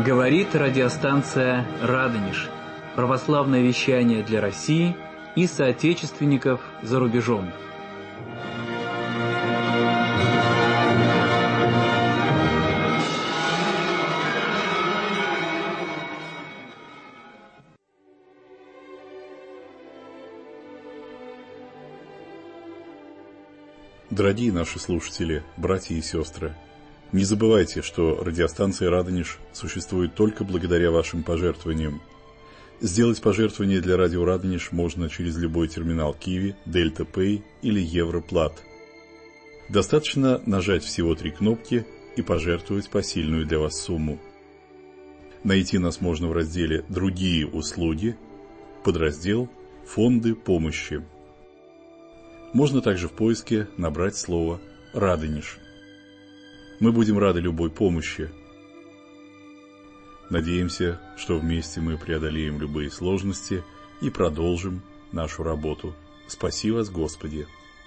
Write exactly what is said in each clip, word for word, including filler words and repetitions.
Говорит радиостанция «Радонеж». Православное вещание для России и соотечественников за рубежом. Дорогие наши слушатели, братья и сестры, не забывайте, что радиостанция «Радонеж» существует только благодаря вашим пожертвованиям. Сделать пожертвование для радио «Радонеж» можно через любой терминал Киви, Дельта Пэй или Европлат. Достаточно нажать всего три кнопки и пожертвовать посильную для вас сумму. Найти нас можно в разделе «Другие услуги», подраздел «Фонды помощи». Можно также в поиске набрать слово «Радонеж». Мы будем рады любой помощи. Надеемся, что вместе мы преодолеем любые сложности и продолжим нашу работу. Спаси вас, Господи!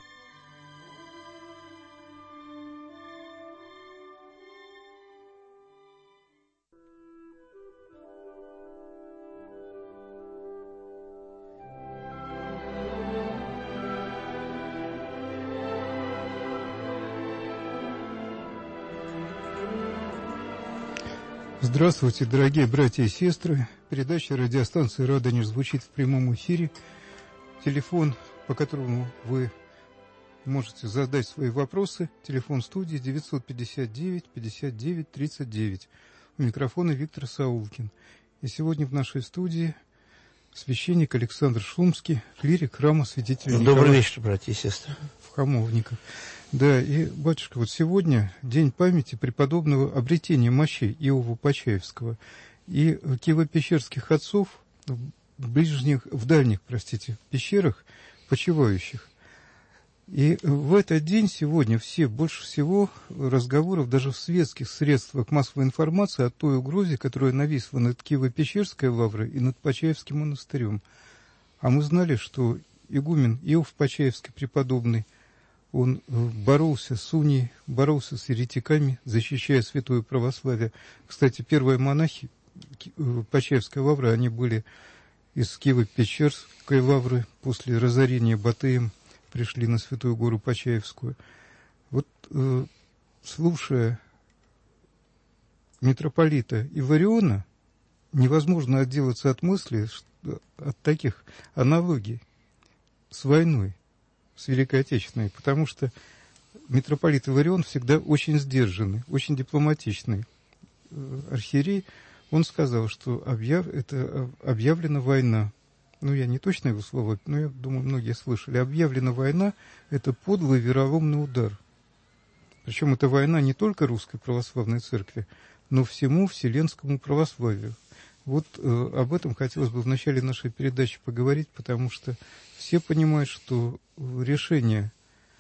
Здравствуйте, дорогие братья и сестры. Передача радиостанции «Радонеж» звучит в прямом эфире. Телефон, по которому вы можете задать свои вопросы. Телефон студии девятьсот пятьдесят девять пятьдесят девять тридцать девять. У микрофона Виктор Саулкин. И сегодня в нашей студии священник Александр Шумский, клирик храма святителя Николая. Добрый вечер, братья и сестры. В Хамовниках. Да, и, батюшка, вот сегодня день памяти преподобного обретения мощей Иова Почаевского и киево-пещерских отцов в ближних, в дальних, простите, пещерах почивающих. И в этот день сегодня все, больше всего разговоров даже в светских средствах массовой информации о той угрозе, которая нависла над Киево-Пещерской лаврой и над Почаевским монастырем. А мы знали, что игумен Иов Почаевский преподобный, он боролся с унией, боролся с еретиками, защищая святое православие. Кстати, первые монахи Почаевской лавры, они были из Киево-Пещерской лавры, после разорения Батыем пришли на Святую гору Почаевскую. Вот, э, слушая митрополита Ивариона, невозможно отделаться от мысли, что, от таких аналогий с войной, с Великой Отечественной, потому что митрополит Иварион всегда очень сдержанный, очень дипломатичный архиерей. Он сказал, что объяв... это объявлена война. Ну, я не точно его слова, но я думаю, многие слышали. Объявлена война – это подлый вероломный удар. Причем это война не только Русской Православной Церкви, но всему вселенскому православию. Вот э, об этом хотелось бы в начале нашей передачи поговорить, потому что все понимают, что решение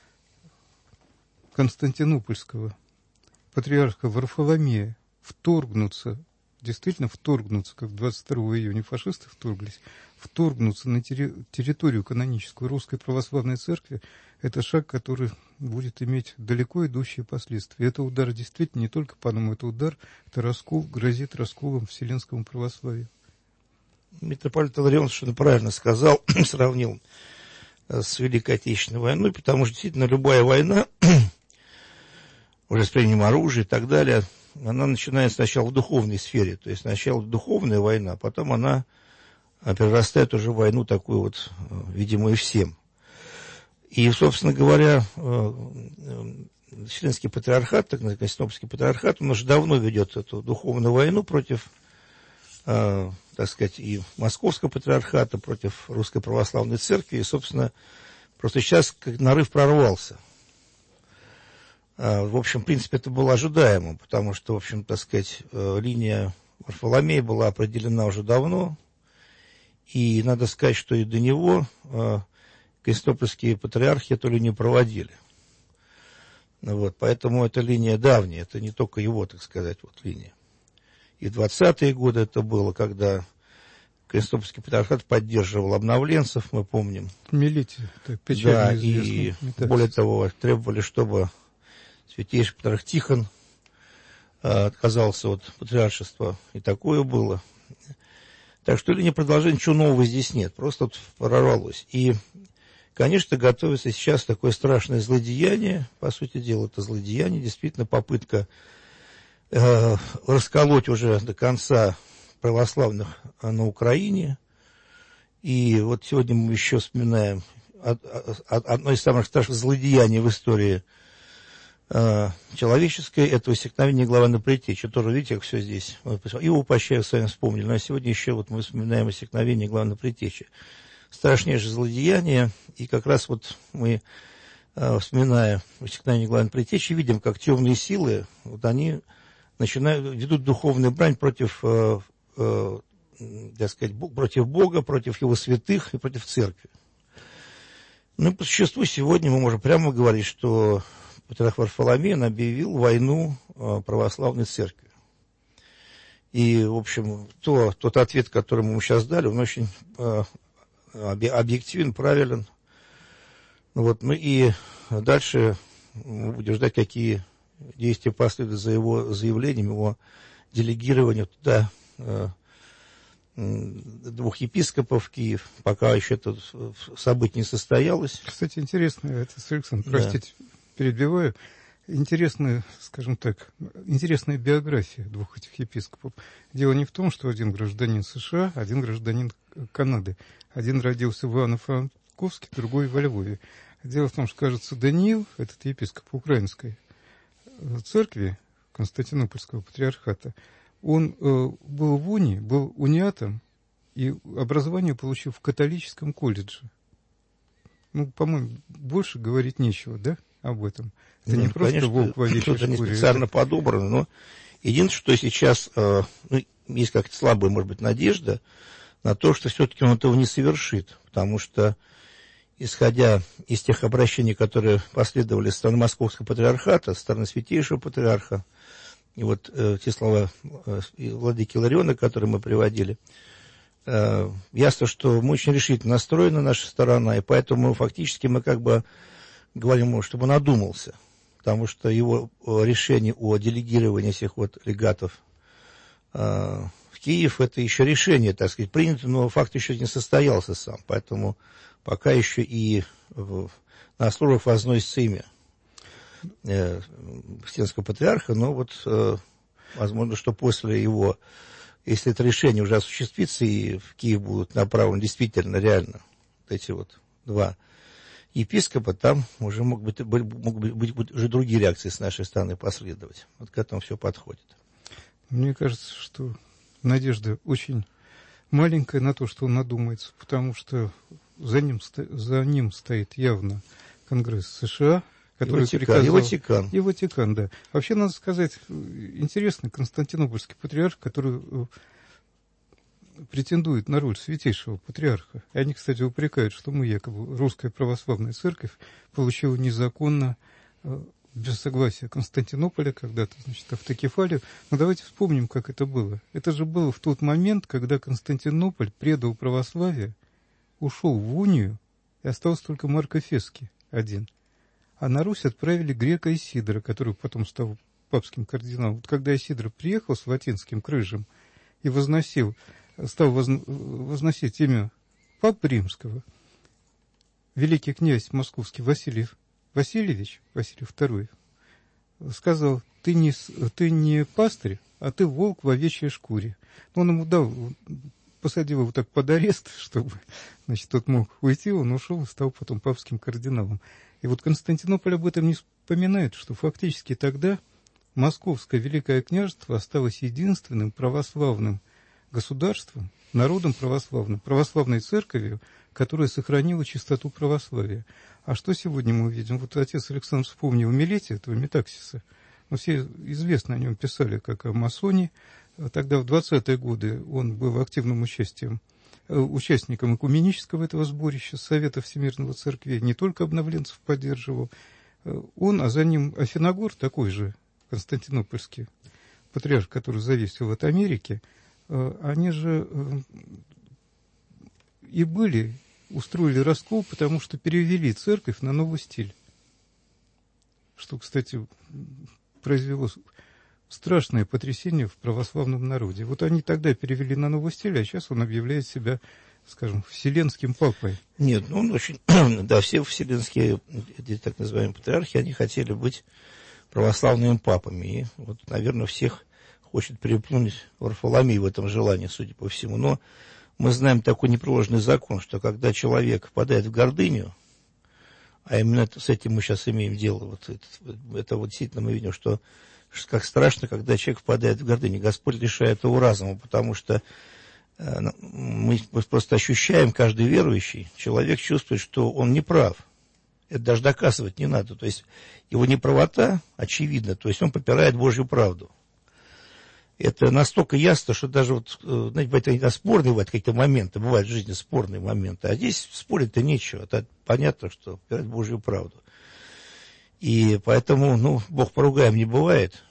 Константинопольского патриарха Варфоломея вторгнуться, действительно вторгнуться, как двадцать второго июня фашисты вторглись, вторгнуться на терри- территорию каноническую Русской Православной Церкви, это шаг, который будет иметь далеко идущие последствия. Это удар действительно не только по нам, это удар, это раскол, грозит расколом вселенскому православию. Митрополит Иларион совершенно правильно сказал, сравнил с Великой Отечественной войной, потому что действительно любая война, уже с применением оружия и так далее, она начинается сначала в духовной сфере, то есть сначала духовная война, потом она перерастает уже в войну такую вот, видимую всем. И, собственно говоря, Вселенский патриархат, так называемый Константинопольский патриархат, он уже давно ведет эту духовную войну против, так сказать, и Московского патриархата, против Русской Православной Церкви, и, собственно, просто сейчас как нарыв прорвался. В общем, в принципе, это было ожидаемо, потому что, в общем, так сказать, линия Варфоломея была определена уже давно, и надо сказать, что и до него константинопольские патриархи эту линию проводили. Вот, поэтому эта линия давняя, это не только его, так сказать, вот линия. И в двадцатые годы это было, когда Константинопольский патриархат поддерживал обновленцев, мы помним. Милите, это да, и более того, требовали, чтобы святейший патриарх Тихон отказался от патриаршества, и такое было. Так что линия продолжения, ничего нового здесь нет, просто вот прорвалось. И, конечно, готовится сейчас такое страшное злодеяние, по сути дела, это злодеяние, действительно попытка э, расколоть уже до конца православных на Украине. И вот сегодня мы еще вспоминаем одно из самых страшных злодеяний в истории э, человеческой, это усекновение Главана Предтечи. Тоже, видите, как все здесь. И у Пащаева с вами вспомнили. Но сегодня еще вот мы вспоминаем усекновение Главана Предтечи. Страшнейшее злодеяние. И как раз вот мы, э, вспоминая усекновение Главана Предтечи, видим, как темные силы, вот они начинают, ведут духовную брань против, э, э, так сказать, против Бога, против его святых и против церкви. Ну, по существу, сегодня мы можем прямо говорить, что патриарх Варфоломей объявил войну э, православной церкви. И, в общем, то, тот ответ, который мы ему сейчас дали, он очень э, объективен, правилен. Вот, ну и дальше мы будем ждать, какие действия последуют за его заявлением, его делегированием туда э, двух епископов в Киев, пока еще это событие не состоялось. Кстати, интересно, это, Александр, простите, да. перебиваю, интересная, скажем так, интересная биография двух этих епископов. Дело не в том, что один гражданин США, один гражданин Канады. Один родился в Ивано-Франковске, другой во Львове. Дело в том, что, кажется, Даниил, этот епископ украинской церкви Константинопольского патриархата, он э, был в унии, был униатом, и образование получил в католическом колледже. Ну, по-моему, больше говорить нечего, да, об этом. Это ну, не просто конечно, волк в овечьей шкуре. Это не специально это... подобрано, но единственное, что сейчас, э, ну, есть как-то слабая, может быть, надежда на то, что все-таки он этого не совершит, потому что, исходя из тех обращений, которые последовали со стороны Московского патриархата, со стороны Святейшего Патриарха, и вот э, те слова э, владыки Илариона, которые мы приводили, э, ясно, что мы очень решительно настроена, наша сторона, и поэтому фактически мы как бы говорим ему, чтобы он одумался, потому что его решение о делегировании всех вот легатов э, в Киев, это еще решение, так сказать, принято, но факт еще не состоялся сам, поэтому пока еще и в, на службах возносится имя э, Вселенского Патриарха, но вот э, возможно, что после его, если это решение уже осуществится, и в Киев будут направлены действительно, реально, вот эти вот два епископа, там уже могут быть, могут быть, быть уже другие реакции с нашей стороны последовать. Вот к этому все подходит. Мне кажется, что надежда очень маленькая на то, что он надумается, потому что за ним, за ним стоит явно Конгресс США, который и Ватикан, приказал... И Ватикан. И Ватикан, да. Вообще, надо сказать, интересный Константинопольский патриарх, который претендует на роль святейшего патриарха. И они, кстати, упрекают, что мы, якобы, русская православная церковь, получила незаконно, без согласия Константинополя, когда-то, значит, автокефалию. Но давайте вспомним, как это было. Это же было в тот момент, когда Константинополь предал православие, ушел в унию, и остался только Марк Эфесский один. А на Русь отправили грека Исидора, который потом стал папским кардиналом. Вот когда Исидор приехал с латинским крыжем и возносил, стал возн, возносить имя Папы Римского, великий князь московский Василий Васильевич, Василий второй, сказал: ты не, ты не пастырь, а ты волк в овечьей шкуре. Он ему дал, посадил его так под арест, чтобы, значит, тот мог уйти, он ушел и стал потом папским кардиналом. И вот Константинополь об этом не вспоминает, что фактически тогда Московское Великое княжество осталось единственным православным государством, народом православным, православной церковью, которая сохранила чистоту православия. А что сегодня мы видим? Вот отец Александр вспомнил Милетия, этого Метаксиса. Ну, все известно о нем писали, как о масоне. Тогда в двадцатые годы он был активным участием, участником экуменического этого сборища Совета Всемирного Церкви, не только обновленцев поддерживал. Он, а за ним Афиногор, такой же константинопольский патриарх, который зависел от Америки, они же и были, устроили раскол, потому что перевели церковь на новый стиль. Что, кстати, произвело страшное потрясение в православном народе. Вот они тогда перевели на новый стиль, а сейчас он объявляет себя, скажем, вселенским папой. Нет, ну он очень... Да, все вселенские, эти так называемые патриархи, они хотели быть православными папами. И вот, наверное, всех хочет переплюнуть Варфоломей в этом желании, судя по всему. Но мы знаем такой непреложный закон, что когда человек впадает в гордыню, а именно это, с этим мы сейчас имеем дело, вот это, это вот действительно мы видим, что как страшно, когда человек впадает в гордыню. Господь лишает его разума, потому что э, мы просто ощущаем, каждый верующий человек чувствует, что он не прав. Это даже доказывать не надо. То есть его неправота очевидна, то есть он попирает Божью правду. Это настолько ясно, что даже вот, знаете, это иногда спорные бывают какие-то моменты, бывают в жизни спорные моменты, а здесь спорить-то нечего. Это понятно, что попирать Божью правду. И поэтому, ну, Бог поругаем не бывает.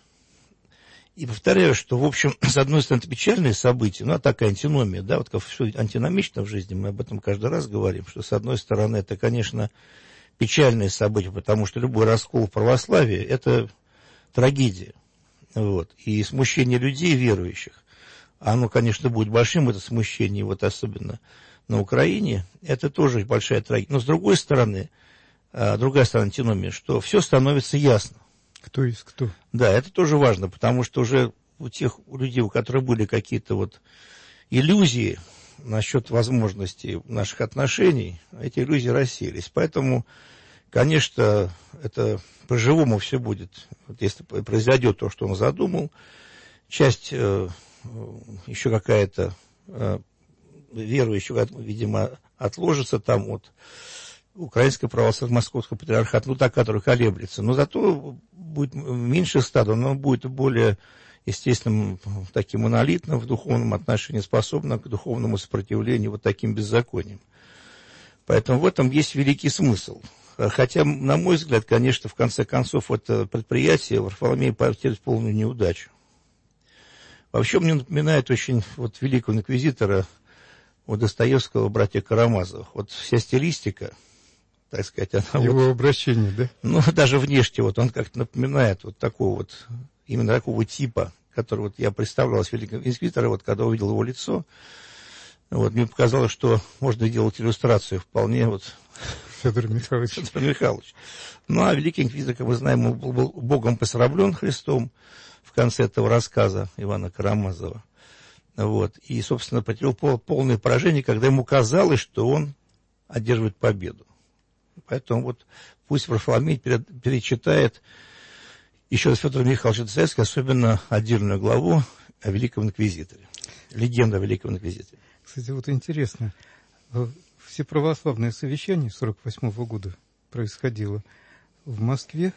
И повторяю, что, в общем, с одной стороны, это печальные события, ну, а такая антиномия, да, вот как все антиномично в жизни, мы об этом каждый раз говорим, что, с одной стороны, это, конечно, печальные события, потому что любой раскол в православии – это трагедия, вот, и смущение людей, верующих, оно, конечно, будет большим, это смущение, вот особенно на Украине, это тоже большая трагедия. Но, с другой стороны, другая сторона антиномии, что все становится ясно. Кто есть кто. Да, это тоже важно, потому что уже у тех у людей, у которых были какие-то вот иллюзии насчет возможностей наших отношений, эти иллюзии рассеялись. Поэтому, конечно, это по-живому все будет. Вот если произойдет то, что он задумал, часть э, еще какая-то э, верующая, видимо, отложится там вот Украинское православие, Московского патриархата, ну, та, которая колеблется. Но зато будет меньше стада, но будет более естественным, таким монолитным в духовном отношении, способным к духовному сопротивлению вот таким беззакониям. Поэтому в этом есть великий смысл. Хотя, на мой взгляд, конечно, в конце концов, это предприятие Варфоломей потерпит полную неудачу. Вообще, мне напоминает очень вот великого инквизитора у Достоевского, братья Карамазовых. Вот вся стилистика, так сказать, она его вот, обращение, да? Ну, даже внешне, вот он как-то напоминает вот такого вот, именно такого типа, который вот я представлял с великого инквизитора, вот когда увидел его лицо, вот мне показалось, что можно делать иллюстрацию вполне вот Федор Михайлович. Федор Михайлович. Ну, а великий инквизитор, как мы знаем, он был Богом посраблен Христом в конце этого рассказа Ивана Карамазова. Вот. И, собственно, потерпел полное поражение, когда ему казалось, что он одерживает победу. Поэтому вот пусть Варфоломей перечитает еще раз Федора Михайловича Достоевского, особенно отдельную главу о Великом Инквизиторе. Легенда о Великом Инквизиторе. Кстати, вот интересно, всеправославное совещание сорок восьмого года происходило в Москве.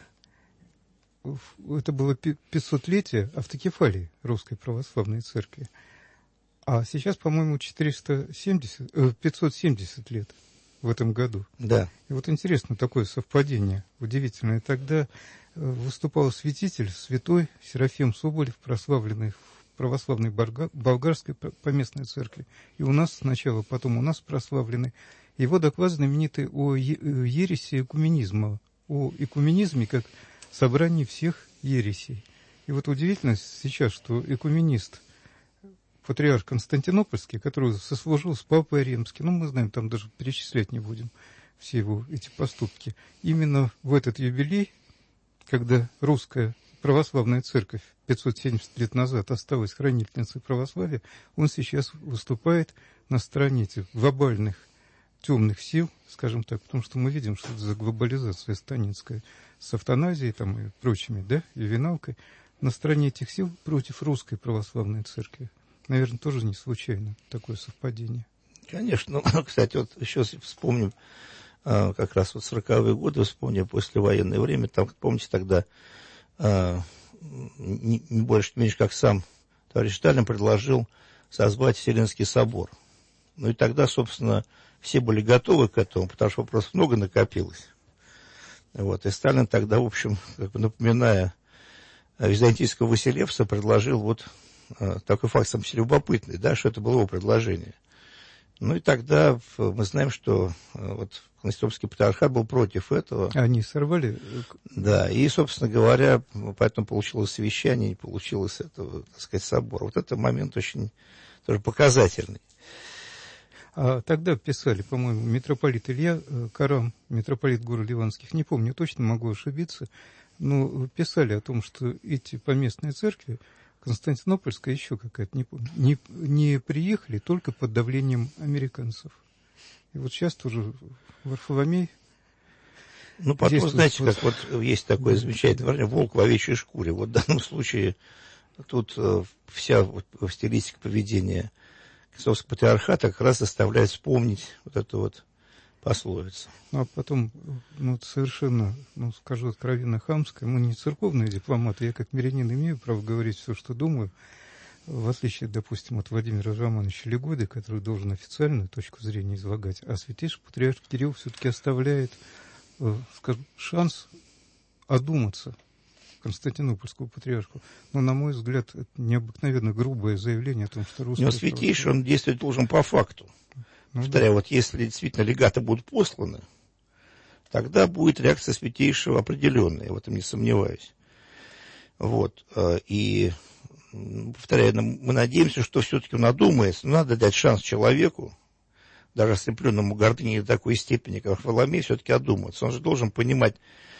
Это было пятисотлетие автокефалии Русской Православной Церкви. А сейчас, по-моему, четыреста семьдесят, пятьсот семьдесят лет в этом году. Да. И вот интересно такое совпадение, удивительное. Тогда выступал святитель, святой Серафим Соболев, прославленный в православной болгарской поместной церкви. И у нас сначала, потом у нас прославленный. Его доклад знаменитый о ереси экуменизма, о экуменизме как собрании всех ересей. И вот удивительно сейчас, что экуменист, патриарх Константинопольский, который сослужил с Папой Римским, ну, мы знаем, там даже перечислять не будем все его эти поступки, именно в этот юбилей, когда русская православная церковь пятьсот семьдесят лет назад осталась хранительницей православия, он сейчас выступает на стороне этих глобальных темных сил, скажем так, потому что мы видим, что это за глобализация станинская с эвтаназией там, и прочими, да, и виналкой, на стороне этих сил против русской православной церкви. Наверное, тоже не случайно такое совпадение. Конечно. Ну, кстати, вот еще вспомним, как раз вот сороковые годы, вспомним послевоенное время, там, помните, тогда не, не больше, меньше, как сам товарищ Сталин предложил созвать Вселенский собор. Ну и тогда, собственно, все были готовы к этому, потому что вопросов много накопилось. Вот. И Сталин тогда, в общем, как бы напоминая византийского Василевса, предложил вот такой факт сам себе любопытный, да, что это было его предложение. Ну и тогда мы знаем, что вот Константинопольский патриархат был против этого. Они сорвали? Да, и, собственно говоря, поэтому получилось совещание, не получилось этого, так сказать, собора. Вот это момент очень тоже показательный. А тогда писали, по-моему, митрополит Илья Карам, митрополит города Ливанских, не помню, точно могу ошибиться, но писали о том, что эти поместные церкви, Константинопольская, еще какая-то, не помню, не, не приехали только под давлением американцев. И вот сейчас тоже Варфоломей... Ну, потом, знаете, вот... как вот есть такое замечательное выражение, волк в овечьей шкуре. Вот в данном случае тут э, вся вот, стилистика поведения Константинопольского патриархата как раз заставляет вспомнить вот эту вот пословицу. Ну, а потом, ну, совершенно, ну, скажу откровенно, хамское. Мы не церковные дипломаты, я как мирянин имею право говорить все, что думаю, в отличие, допустим, от Владимира Романовича Легоды, который должен официальную точку зрения излагать, а святейший патриарх Кирилл все-таки оставляет, э, скажем, шанс одуматься Константинопольскому патриарху. Но, на мой взгляд, это необыкновенно грубое заявление о том, что русский... Но святейший, он действовать должен по факту. Ну, повторяю, да. Вот если действительно легаты будут посланы, тогда будет реакция святейшего определенная, в этом не сомневаюсь. Вот. И, повторяю, мы надеемся, что все-таки он одумается. Но надо дать шанс человеку, даже ослепленному гордыней до такой степени, как Варфоломей, все-таки одуматься. Он же должен понимать,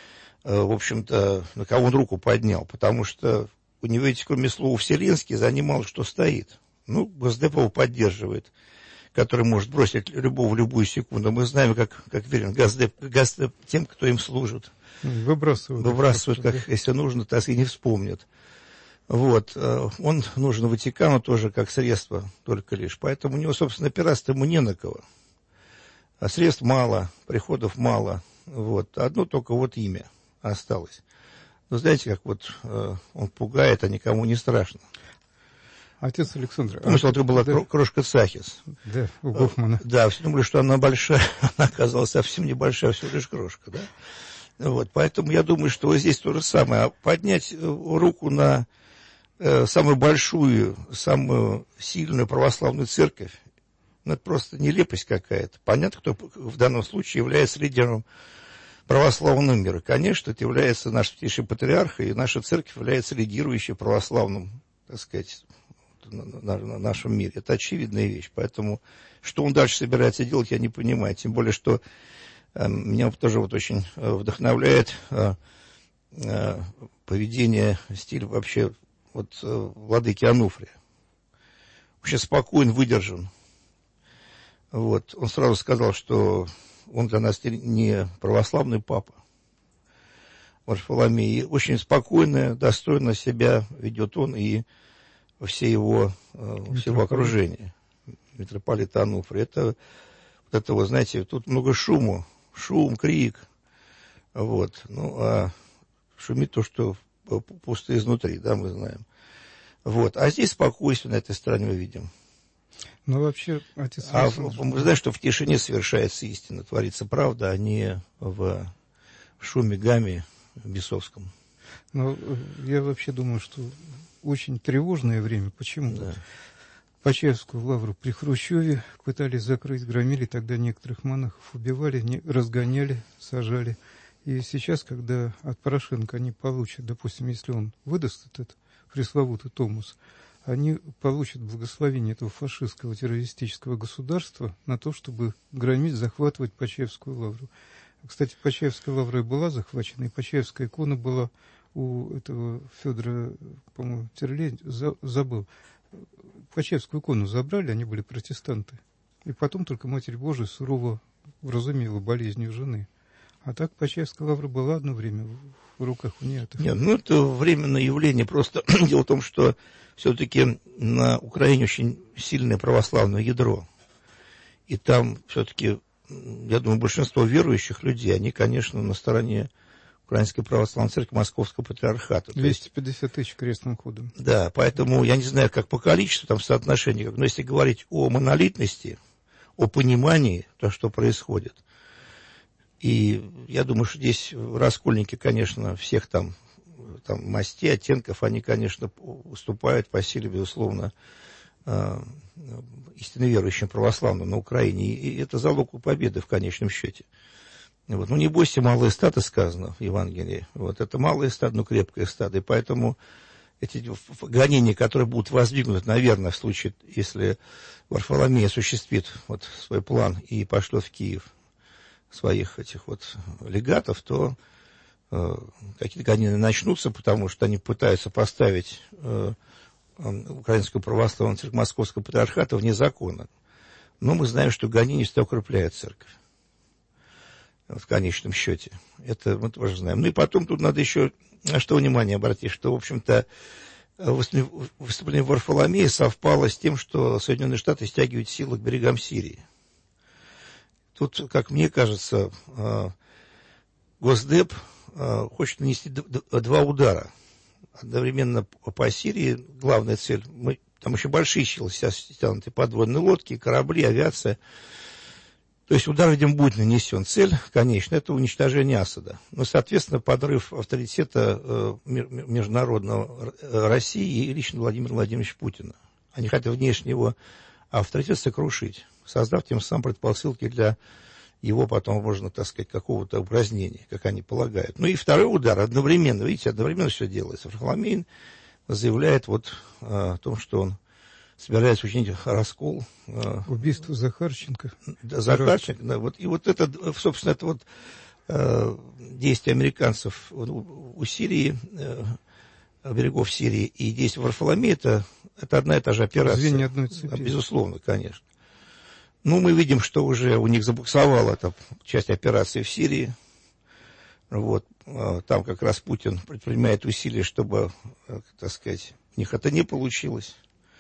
в общем-то, на кого он руку поднял, потому что у него ведь, кроме слова «вселенский», за ним мало что стоит. Ну, Госдеп его поддерживает, который может бросить любого в любую секунду. Мы знаем, как, как верен Госдеп, Госдеп тем, кто им служит. Выбрасывают. Выбрасывают, как, да. Если нужно, так и не вспомнят. Вот. Он нужен Ватикану тоже как средство только лишь. Поэтому у него, собственно, опираться ему не на кого. А средств мало, приходов мало. Вот. Одно только вот имя осталось. Но знаете, как вот э, он пугает, а никому не страшно. Отец Александр... Потому что а, это была да. крошка Цахис. Да, у Гофмана. Да, все думали, что она большая, она оказалась совсем небольшая, всего лишь крошка, да. Вот, поэтому я думаю, что вот здесь то же самое. Поднять руку на э, самую большую, самую сильную православную церковь, ну, это просто нелепость какая-то. Понятно, кто в данном случае является лидером православного мира. Конечно, это является наш святейший патриарх, и наша церковь является лидирующей православным, так сказать, на, на, на нашем мире. Это очевидная вещь. Поэтому, что он дальше собирается делать, я не понимаю. Тем более, что э, меня тоже вот очень э, вдохновляет э, э, поведение, стиль вообще вот э, владыки Ануфрия. Вообще спокоен, выдержан. Вот. Он сразу сказал, что он для нас не православный папа, Варфоломей. И очень спокойно, достойно себя ведет он и все его, все его окружение. Митрополит Ануфрий. Это, вот это, вот, знаете, тут много шуму, шум, крик. Вот. Ну, а шумит то, что пусто изнутри, да, мы знаем. Вот. А здесь спокойствие на этой стороне мы видим. Ну, вообще, отец... А мы знаем, что в тишине совершается истина, творится правда, а не в шуме, гамме бесовском. Ну, я вообще думаю, что очень тревожное время. Почему? Да. Почаевскую лавру при Хрущеве пытались закрыть, громили, тогда некоторых монахов убивали, не, разгоняли, сажали. И сейчас, когда от Порошенко они получат, допустим, если он выдаст этот пресловутый томос, они получат благословение этого фашистского террористического государства на то, чтобы громить, захватывать Почаевскую лавру. Кстати, Почаевская лавра и была захвачена, и Почаевская икона была у этого Федора, по-моему, Терлей, забыл. Почаевскую икону забрали, они были протестанты. И потом только Матерь Божия сурово вразумила болезнью жены. А так Почаевская лавра была одно время в руках униатов. Нет, ну это временное явление. Просто дело в том, что все-таки на Украине очень сильное православное ядро. И там все-таки, я думаю, большинство верующих людей, они, конечно, на стороне Украинской православной церкви Московского патриархата. двести пятьдесят тысяч крестным ходом. Да, поэтому я не знаю, как по количеству там соотношений, но если говорить о монолитности, о понимании того, что происходит. И я думаю, что здесь раскольники, конечно, всех там, там мастей, оттенков, они, конечно, уступают по силе, безусловно, истинно верующим православным на Украине. И это залог победы в конечном счете. Вот. Ну, не бойся, малое стадо сказано в Евангелии. Вот. Это малое стадо, но крепкое стадо. И поэтому эти гонения, которые будут воздвигнуты, наверное, в случае, если Варфоломей осуществит вот свой план и пошлет в Киев своих этих вот легатов, то э, какие-то гонения начнутся, потому что они пытаются поставить э, Украинскую православную церковь Московского патриархата вне закона. Но мы знаем, что гонения всегда укрепляют церковь. Вот, в конечном счете. Это мы тоже знаем. Ну и потом тут надо еще на что внимание обратить, что, в общем-то, выступление Варфоломея совпало с тем, что Соединенные Штаты стягивают силы к берегам Сирии. Тут, как мне кажется, Госдеп хочет нанести два удара. Одновременно по Сирии. Главная цель, мы, там еще большие силы сейчас стянуты, подводные лодки, корабли, авиация. То есть удар, видимо, будет нанесен. Цель, конечно, это уничтожение Асада. Но, соответственно, подрыв авторитета э, международного России и лично Владимира Владимировича Путина. Они хотят внешне его авторитет сокрушить, создав тем самым предпосылки для его потом, можно, так сказать, какого-то упразднения, как они полагают. Ну и второй удар одновременно, видите, одновременно все делается. Варфоломей заявляет вот э, о том, что он собирается учинить раскол. Убийство Захарченко. Да, Захарченко, да, вот, и вот это, собственно, это вот э, действия американцев у, у Сирии, э, берегов Сирии, и действия Варфоломея, это, это одна и та же операция. Звенья одной цепи. Безусловно, конечно. Ну, мы видим, что уже у них забуксовала эта часть операции в Сирии. Вот, э, там как раз Путин предпринимает усилия, чтобы, э, так сказать, у них это не получилось.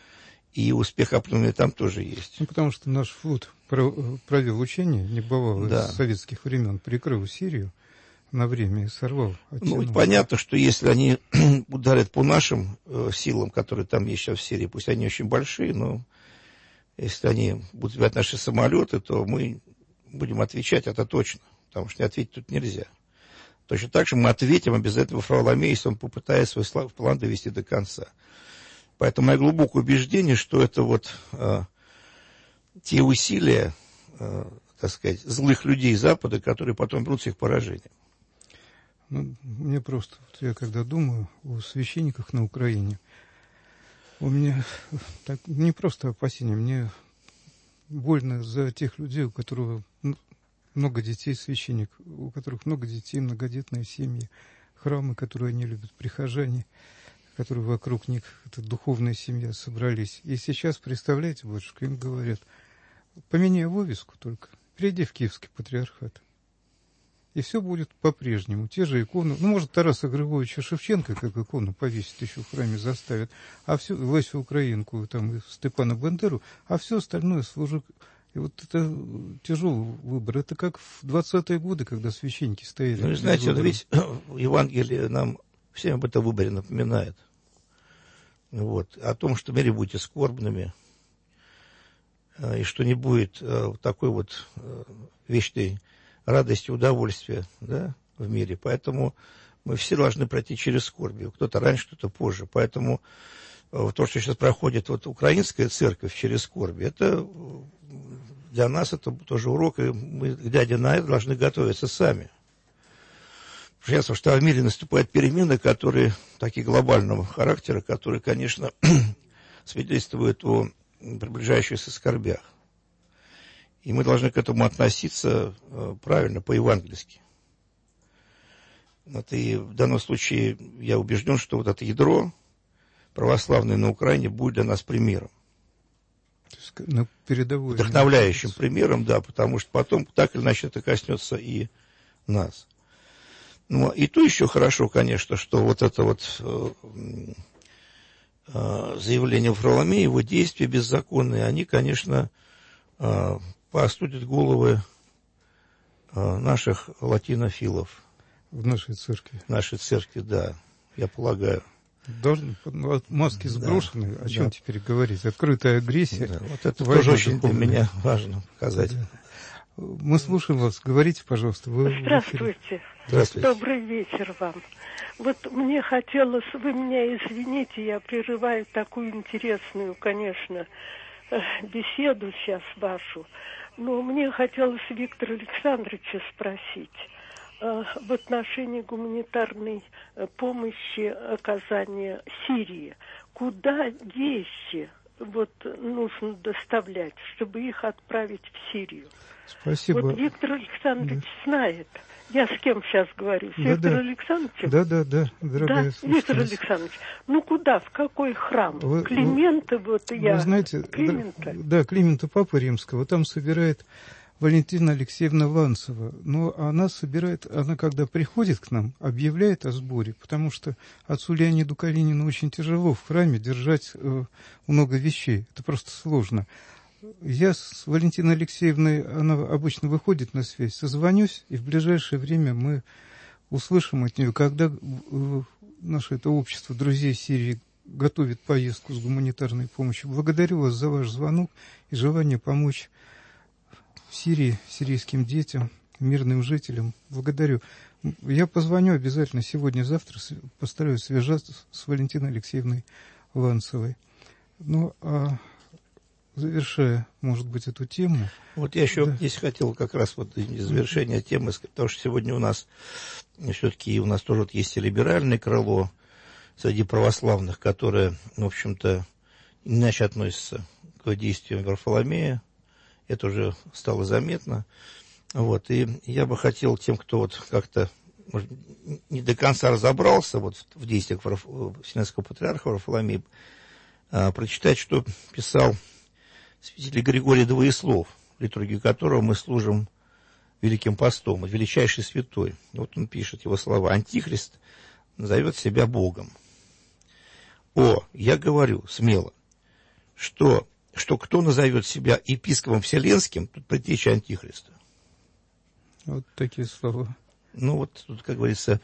И успех определенный там тоже есть. Ну, потому что наш флот провел учение небывалое да. с советских времен, прикрыл Сирию на время и сорвал. Ну, понятно, что если они ударят по нашим э, силам, которые там есть сейчас в Сирии, пусть они очень большие, но если они будут сбивать наши самолеты, то мы будем отвечать, это точно, потому что не ответить тут нельзя. Точно так же мы ответим обязательно Варфоломею, если он попытается свой план довести до конца. Поэтому мое глубокое убеждение, что это вот э, те усилия, э, так сказать, злых людей Запада, которые потом берут с их поражением. Ну, мне просто, вот я когда думаю о священниках на Украине, у меня так, не просто опасения, мне больно за тех людей, у которых много детей, священник, у которых много детей, многодетные семьи, храмы, которые они любят, прихожане, которые вокруг них, это духовная семья, собрались. И сейчас, представляете, батюшка, им говорят, поменяй вывеску только, перейди в Киевский патриархат. И все будет по-прежнему. Те же иконы, ну, может, Тараса Григорьевича Шевченко, как икону повесить еще в храме заставят, а все, Лесю Украинку, там, и Степана Бандеру, а все остальное служит. И вот это тяжелый выбор. Это как в двадцатые годы, когда священники стояли. Ну, знаете, ведь Евангелие нам всем об этом выборе напоминает. Вот. О том, что в мире будете скорбными, и что не будет такой вот вечной радости, удовольствия, да, в мире. Поэтому мы все должны пройти через скорби. Кто-то раньше, кто-то позже. Поэтому то, что сейчас проходит вот украинская церковь через скорби, это для нас это тоже урок, и мы, глядя на это, должны готовиться сами. Ясно, что в мире наступают перемены, которые такие глобального характера, которые, конечно, свидетельствуют о приближающихся скорбях. И мы должны к этому относиться правильно, по-евангельски. Вот, и в данном случае я убежден, что вот это ядро православное на Украине будет для нас примером. На передовой, вдохновляющим примером, да, потому что потом так или иначе это коснется и нас. Ну, и то еще хорошо, конечно, что вот это вот э, э, заявление Варфоломея, его действия беззаконные, они, конечно, э, поостудят головы э, наших латинофилов. В нашей церкви. В нашей церкви, да, я полагаю. Должны, маски сброшены, да, о чем да. теперь говорить? Открытая агрессия. Да, вот это тоже очень для меня важно показать. Да. Мы слушаем вас. Говорите, пожалуйста. Вы Здравствуйте. Здравствуйте. Добрый вечер вам. Вот мне хотелось, вы меня извините, я прерываю такую интересную, конечно, беседу сейчас вашу, но мне хотелось Виктора Александровича спросить в отношении гуманитарной помощи оказания Сирии. Куда вещи вот нужно доставлять, чтобы их отправить в Сирию? Спасибо. Вот Виктор Александрович да. знает. Я с кем сейчас говорю? С да, Виктором да. Александровичем? Да, да, да, дорогая да, Виктор Александрович, ну куда, в какой храм? Вы, Климента, вы, вот я. Вы знаете, Климента? Да, да, Климента Папы Римского, там собирает Валентина Алексеевна Ланцева. Но она собирает, она когда приходит к нам, объявляет о сборе, потому что отцу Леониду Калинину очень тяжело в храме держать э, много вещей. Это просто сложно. Я с Валентиной Алексеевной, она обычно выходит на связь, созвонюсь, и в ближайшее время мы услышим от нее, когда э, наше это общество друзей Сирии готовит поездку с гуманитарной помощью. Благодарю вас за ваш звонок и желание помочь Сирии, сирийским детям, мирным жителям. Благодарю. Я позвоню обязательно сегодня-завтра, постараюсь связаться с Валентиной Алексеевной Ланцевой. Ну, а завершая, может быть, эту тему... Вот я еще да. здесь хотел как раз вот завершение темы, потому что сегодня у нас все-таки у нас тоже вот есть и либеральное крыло среди православных, которое, в общем-то, иначе относится к действиям Варфоломея. Это уже стало заметно. Вот. И я бы хотел тем, кто вот как-то может, не до конца разобрался вот в действиях Вселенского патриарха Варфоломея, а, прочитать, что писал святитель Григорий Двоеслов, в литургии которого мы служим Великим Постом, величайший святой. Вот он пишет его слова. Антихрист назовет себя Богом. О, я говорю смело, что, что кто назовет себя епископом Вселенским, тут предтеча Антихриста. Вот такие слова. Ну вот тут, как говорится,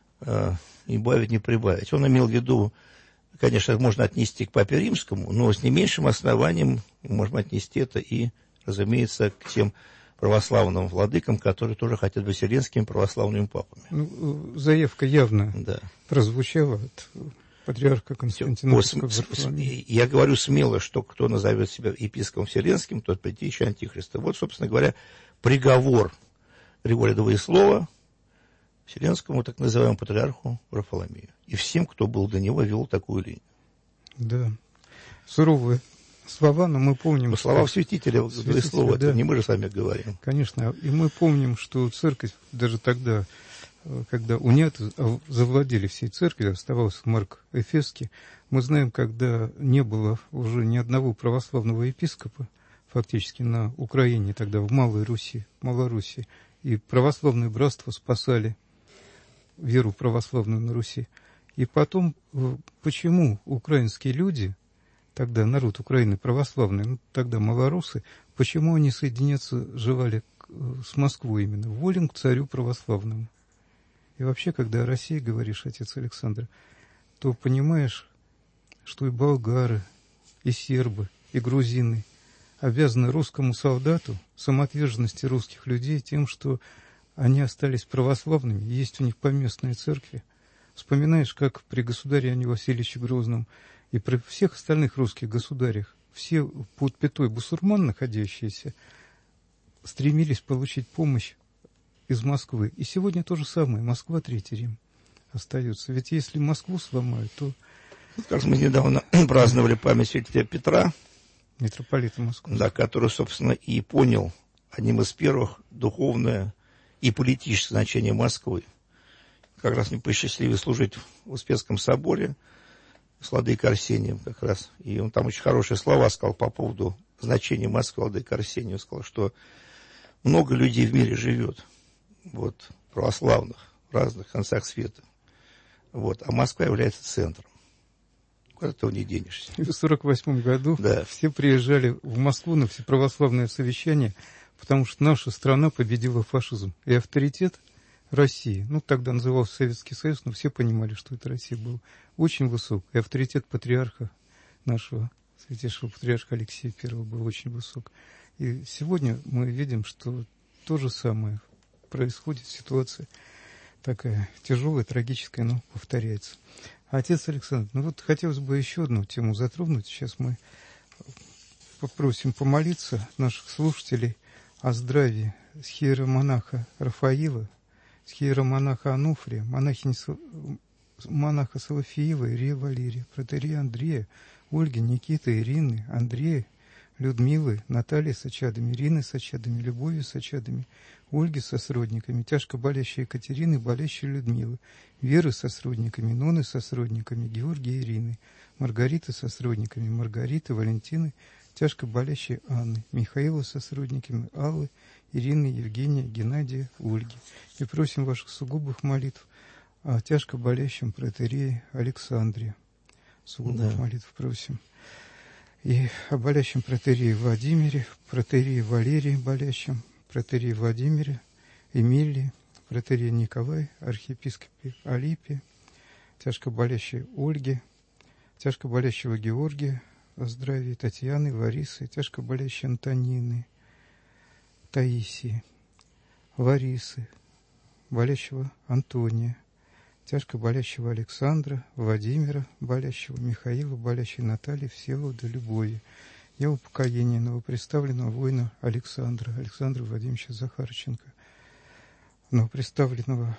не бавить, не прибавить. Он имел в виду, конечно, можно отнести к Папе Римскому, но с не меньшим основанием можем отнести это и, разумеется, к тем православным владыкам, которые тоже хотят быть вселенскими православными папами. Ну, заявка явно да. прозвучала от патриарха Константинопольского Варфоломея. Я говорю смело, что кто назовет себя епископом Вселенским, тот предтеча Антихриста. Вот, собственно говоря, приговор Григория Двоеслова Вселенскому так называемому патриарху Варфоломею. И всем, кто был до него, вел такую линию. Да. Суровые слова, но мы помним... Но слова святителя Двоеслова, да. Это не мы же с вами говорим. Конечно. И мы помним, что церковь даже тогда, когда уняты завладели всей церковью, оставался Марк Эфесский, мы знаем, когда не было уже ни одного православного епископа, фактически на Украине, тогда в Малой Руси, Малоруссии, и православные братства спасали веру православную на Руси. И потом, почему украинские люди, тогда народ Украины православный, ну, тогда малорусы, почему они соединяться желали с Москвой именно? Волен к царю православному. И вообще, когда о России говоришь, отец Александр, то понимаешь, что и болгары, и сербы, и грузины обязаны русскому солдату, самоотверженности русских людей тем, что они остались православными, есть у них поместные церкви. Вспоминаешь, как при государе Иоанне Васильевиче Грозном и при всех остальных русских государях все под пятой бусурман находящиеся стремились получить помощь из Москвы. И сегодня то же самое. Москва, Третий Рим остается. Ведь если Москву сломают, то... Как мы недавно праздновали память святителя Петра, митрополита Москвы. Да, который, собственно, и понял одним из первых духовное и политическое значение Москвы. Как раз мне посчастливилось служить в Успенском соборе с владыкой Арсением как раз. И он там очень хорошие слова сказал по поводу значения Москвы. Владыка Арсений он сказал, что много людей в мире живет, вот, православных, в разных концах света. Вот, а Москва является центром. Куда ты не денешься. И в сорок восьмом году да. все приезжали в Москву на всеправославное совещание, потому что наша страна победила фашизм. И авторитет России, ну, тогда назывался Советский Союз, но все понимали, что это Россия была, очень высок. И авторитет патриарха нашего, святейшего патриарха Алексея Первого был очень высок. И сегодня мы видим, что то же самое происходит, ситуация такая тяжелая, трагическая, но повторяется. Отец Александр, ну вот хотелось бы еще одну тему затронуть. Сейчас мы попросим помолиться наших слушателей о здравии схиеромонаха Рафаила, схиеромонаха Ануфрия, монахини, монаха Салафиева, Ирия Валерия, протоиерея Андрея, Ольги, Никиты, Ирины, Андрея, Людмилы, Натальи с очадами, Ирины с очадами, Любови с очадами, Ольги со сродниками, тяжко болящей Екатерины, болящей Людмилы, Веры со сродниками, Ноны со сродниками, Георгия, Ирины, Маргариты со сродниками, Маргариты, Валентины, тяжко болящей Анны, Михаила со сродниками, Аллы, Ирины, Евгения, Геннадия, Ольги. И просим ваших сугубых молитв о тяжко болящем протоиерее Александре. Сугубых да. молитв просим. И о болящем протоиерее Владимире, протоиерее Валерии болящем, протоиерее Владимире, Эмилии, протоиерее Николае, архиепископе Алипе, тяжко болящей Ольге, тяжко болящего Георгия, о здравии Татьяны, Ларисы, тяжко болящей Антонины, Таисии, Ларисы, болящего Антония, тяжко болящего Александра, Владимира, болящего Михаила, болящей Натальи, Всеволода, Любови, и о упокоении новоприставленного воина Александра, Александра Владимировича Захарченко, новоприставленного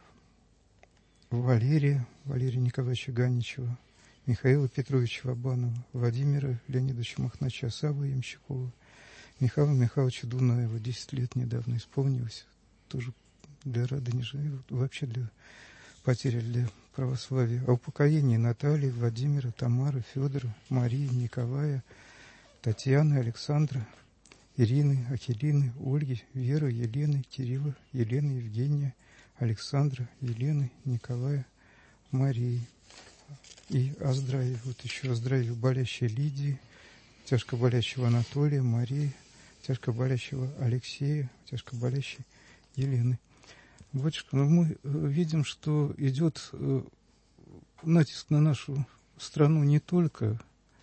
Валерия, Валерия Николаевича Ганичева, Михаила Петровича Вабанова, Владимира Леонидовича Махнача, Саввы Ямщикова, Михаила Михайловича Дунаева, десять лет недавно исполнилось, тоже для Радонежа, вообще для потери для православия. О упокоении Натальи, Владимира, Тамары, Федора, Марии, Николая, Татьяны, Александра, Ирины, Ахилины, Ольги, Веры, Елены, Кирилла, Елены, Евгения, Александра, Елены, Николая, Марии. И о здравии, вот еще о здравии болящей Лидии, тяжко болящего Анатолия, Марии, тяжко болящего Алексея, тяжко болящей Елены. Батюшка, ну мы видим, что идет натиск на нашу страну не только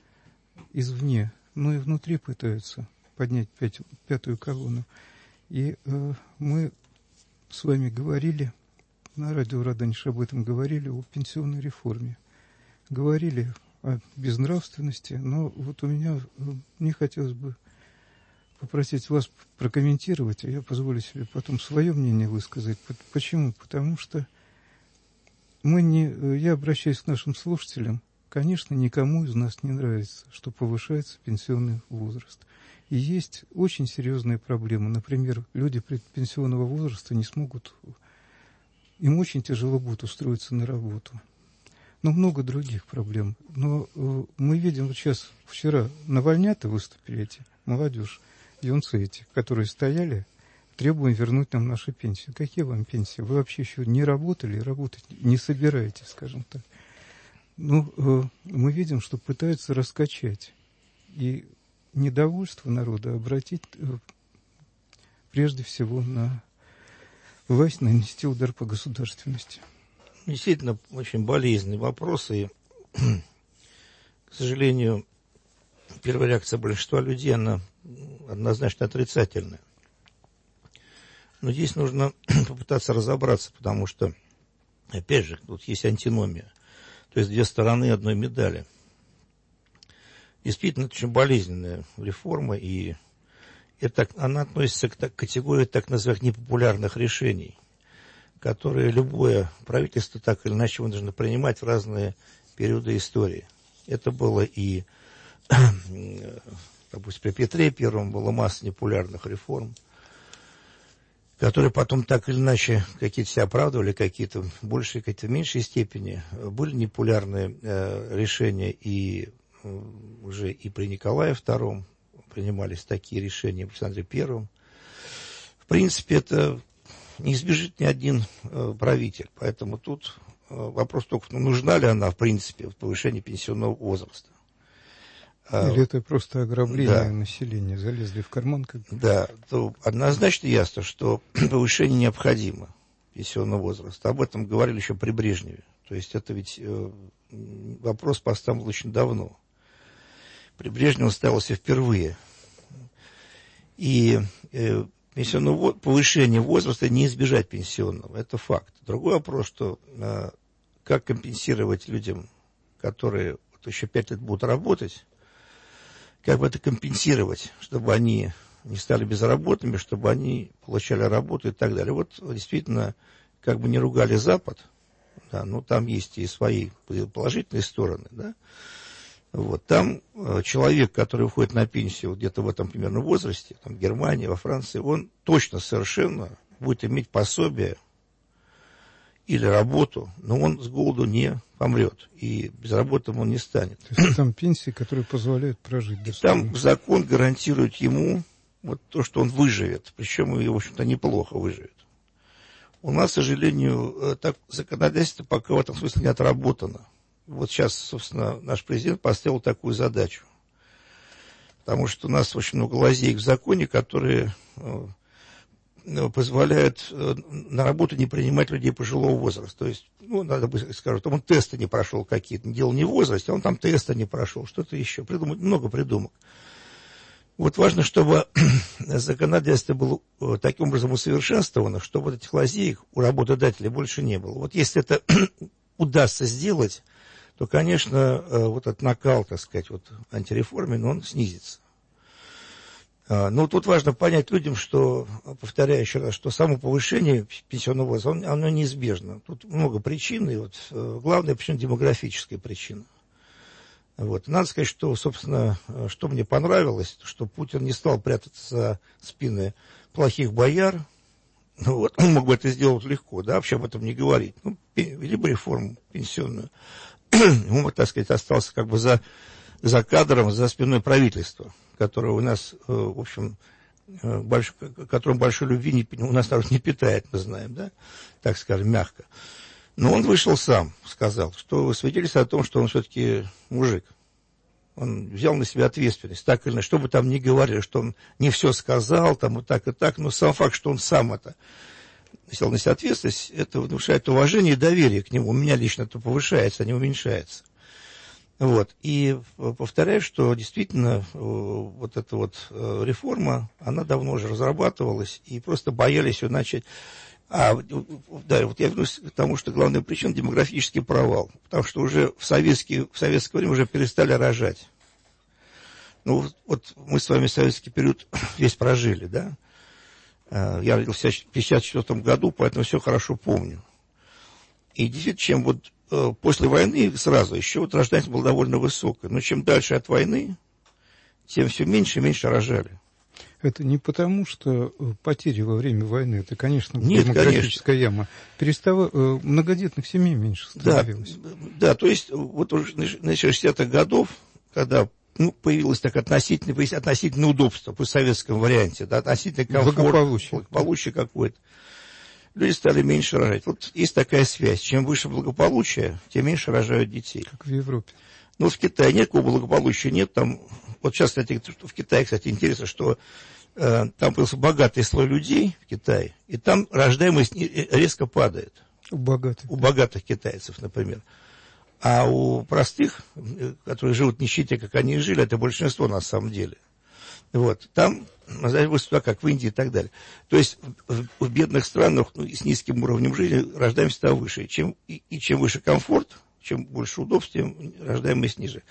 извне, но и внутри пытаются поднять пять, пятую колонну. И э, мы с вами говорили, на радио Радонеж об этом говорили, о пенсионной реформе. Говорили о безнравственности, но вот у меня, мне хотелось бы попросить вас прокомментировать, а я позволю себе потом свое мнение высказать. Почему? Потому что мы не, я обращаюсь к нашим слушателям, конечно, никому из нас не нравится, что повышается пенсионный возраст. И есть очень серьезные проблемы. Например, люди предпенсионного возраста не смогут, им очень тяжело будет устроиться на работу. Но много других проблем. Но э, мы видим, вот сейчас, вчера Навальнята выступили эти, молодежь, юнцы эти, которые стояли, требуем вернуть нам наши пенсии. Какие вам пенсии? Вы вообще еще не работали, работать не собираетесь, скажем так. Ну, э, мы видим, что пытаются раскачать. И недовольство народа обратить э, прежде всего на власть, нанести удар по государственности. Действительно, очень болезненный вопрос, и, к сожалению, первая реакция большинства людей, она однозначно отрицательная. Но здесь нужно попытаться разобраться, потому что, опять же, тут есть антиномия, то есть две стороны одной медали. Действительно, это очень болезненная реформа, и это, она относится к так, категории так называемых непопулярных решений, которые любое правительство так или иначе должно принимать в разные периоды истории. Это было и, допустим, при Петре Первом была масса непопулярных реформ, которые потом так или иначе какие-то себя оправдывали, какие-то в большей, какие-то в меньшей степени. Были непопулярные э, решения и э, уже и при Николае Втором принимались такие решения, при Александре Первом. В принципе, это не избежит ни один э, правитель. Поэтому тут э, вопрос только, ну, нужна ли она, в принципе, в повышении пенсионного возраста. Или это просто ограбление да. населения, залезли в карман? Как... Да, то однозначно ясно, что повышение необходимо пенсионного возраста. Об этом говорили еще при Брежневе. То есть это ведь э, вопрос поставлен очень давно. При Брежневе он ставился впервые. И э, пенсионного повышения возраста не избежать пенсионного. Это факт. Другой вопрос, что э, как компенсировать людям, которые вот еще пять лет будут работать, как бы это компенсировать, чтобы они не стали безработными, чтобы они получали работу и так далее. Вот действительно, как бы не ругали Запад, да, но там есть и свои положительные стороны, да. Вот, там э, человек, который уходит на пенсию где-то в этом примерно возрасте, там, в Германии, во Франции, он точно совершенно будет иметь пособие или работу, но он с голоду не помрет, и безработным он не станет. То есть там пенсии, которые позволяют прожить достойно. Там закон гарантирует ему вот то, что он выживет, причем и, в общем-то, неплохо выживет. У нас, к сожалению, так, законодательство пока в этом смысле не отработано. Вот сейчас, собственно, наш президент поставил такую задачу. Потому что у нас очень много лазеек в законе, которые э, позволяют э, на работу не принимать людей пожилого возраста. То есть, ну, надо бы сказать, он тесты не прошел какие-то. Дело не в возрасте, а он там тесты не прошел, что-то еще. Придумать, много придумок. Вот важно, чтобы законодательство было э, таким образом усовершенствовано, чтобы вот этих лазеек у работодателя больше не было. Вот если это удастся сделать, то, конечно, вот этот накал, так сказать, вот антиреформен, он снизится. Но тут важно понять людям, что, повторяю еще раз, что само повышение пенсионного возраста, оно неизбежно. Тут много причин, и вот главная причина – демографическая причина. Вот. Надо сказать, что, собственно, что мне понравилось, что Путин не стал прятаться за спины плохих бояр. Вот. Он мог бы это сделать легко, да, вообще об этом не говорить. Ну, либо реформу пенсионную. Он, так сказать, остался как бы за, за кадром, за спиной правительства, которое у нас, в общем, больш, которым большой любви не, у нас народ не питает, мы знаем, да, так скажем, мягко. Но он вышел сам, сказал, что свидетельство о том, что он все-таки мужик. Он взял на себя ответственность, так или иначе, что бы там ни говорили, что он не все сказал, там и так, и так, но сам факт, что он сам это взял на себя ответственность, это внушает уважение и доверие к нему. У меня лично это повышается, а не уменьшается. Вот. И повторяю, что действительно вот эта вот реформа, она давно уже разрабатывалась, и просто боялись ее начать. А, да, вот я вернусь к тому, что главная причина – демографический провал. Потому что уже в, советский, в советское время уже перестали рожать. Ну, вот, вот мы с вами советский период весь прожили, да? Я родился в пятьдесят четвёртом году, поэтому все хорошо помню. И действительно, чем вот э, после войны сразу еще вот рождаемость была довольно высокая. Но чем дальше от войны, тем все меньше и меньше рожали. Это не потому, что потери во время войны, это, конечно, Нет, демографическая конечно. яма. Перестава... Многодетных семей меньше становилось. Да, да, то есть вот уже начиная с шестидесятых годов, когда ну, появилось так относительно, относительное удобство по советскому варианте, да, относительно комфорт, благополучие, благополучие какое-то. Люди стали меньше рожать. Вот есть такая связь. Чем выше благополучие, тем меньше рожают детей. Как в Европе. Ну, в Китае нет такого благополучия, нет там... Вот сейчас, кстати, в Китае, кстати, интересно, что э, там появился богатый слой людей в Китае, и там рождаемость резко падает. У богатых. У богатых китайцев, например. А у простых, которые живут в нищете, как они и жили, это большинство на самом деле. Вот. Там, высота, как в Индии и так далее. То есть в, в бедных странах ну, с низким уровнем жизни рождаемость стала выше. Чем, и, и чем выше комфорт, чем больше удобств, тем рождаемость ниже.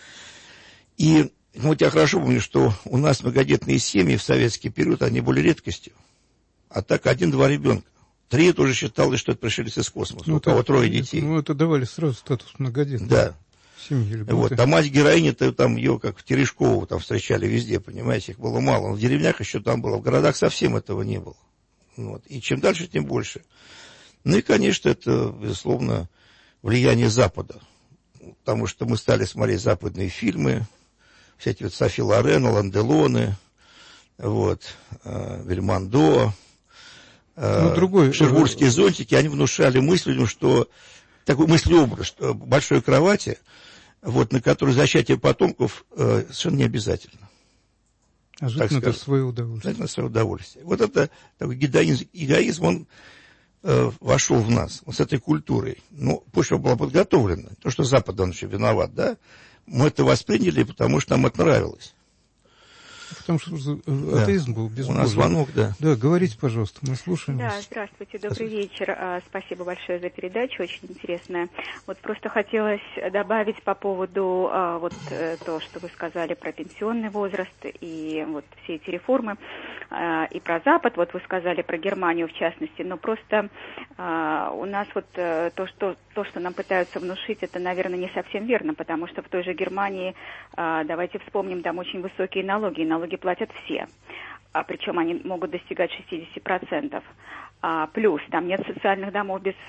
И ну, вот я хорошо помню, что у нас многодетные семьи в советский период, они были редкостью. А так один-два ребенка. Три тоже считалось, что это пришельцы из космоса. Ну, у кого трое детей. Ну, это давали сразу статус многодетной. Да. Семьи, вот. А мать героини-то там ее, как Терешкову, там встречали везде, понимаете, их было мало. Но в деревнях еще там было, в городах совсем этого не было. Вот. И чем дальше, тем больше. Ну и, конечно, это, безусловно, влияние Запада. Потому что мы стали смотреть западные фильмы, всякие вот Софи Лорен, Алан Делоне, вот, э, Вельмондо, э, ну, другой, шербургские э... зонтики, они внушали мысль, что такой мыслеобраз, что большой кровати, вот, на которой зачатие потомков э, совершенно не обязательно. А жить надо в свое удовольствие. Жить на свое удовольствие. Вот это такой эгоизм, эгоизм он э, вошел в нас, вот с этой культурой. Ну, почва была подготовлена. То, что Запад, он еще виноват, да, мы это восприняли, потому что нам это нравилось. Потому что да. атеизм был безбожный. У нас звонок, да. Да, говорите, пожалуйста, мы слушаем Да, вас. здравствуйте, добрый вечер. Спасибо большое за передачу, очень интересная. Вот просто хотелось добавить по поводу вот то, что вы сказали про пенсионный возраст и вот все эти реформы, и про Запад, вот вы сказали про Германию в частности, но просто у нас вот то, что, то, что нам пытаются внушить, это, наверное, не совсем верно, потому что в той же Германии, давайте вспомним, там очень высокие налоги, и налоги платят все, а причем они могут достигать шестьдесят процентов. А, плюс там нет социальных домов без,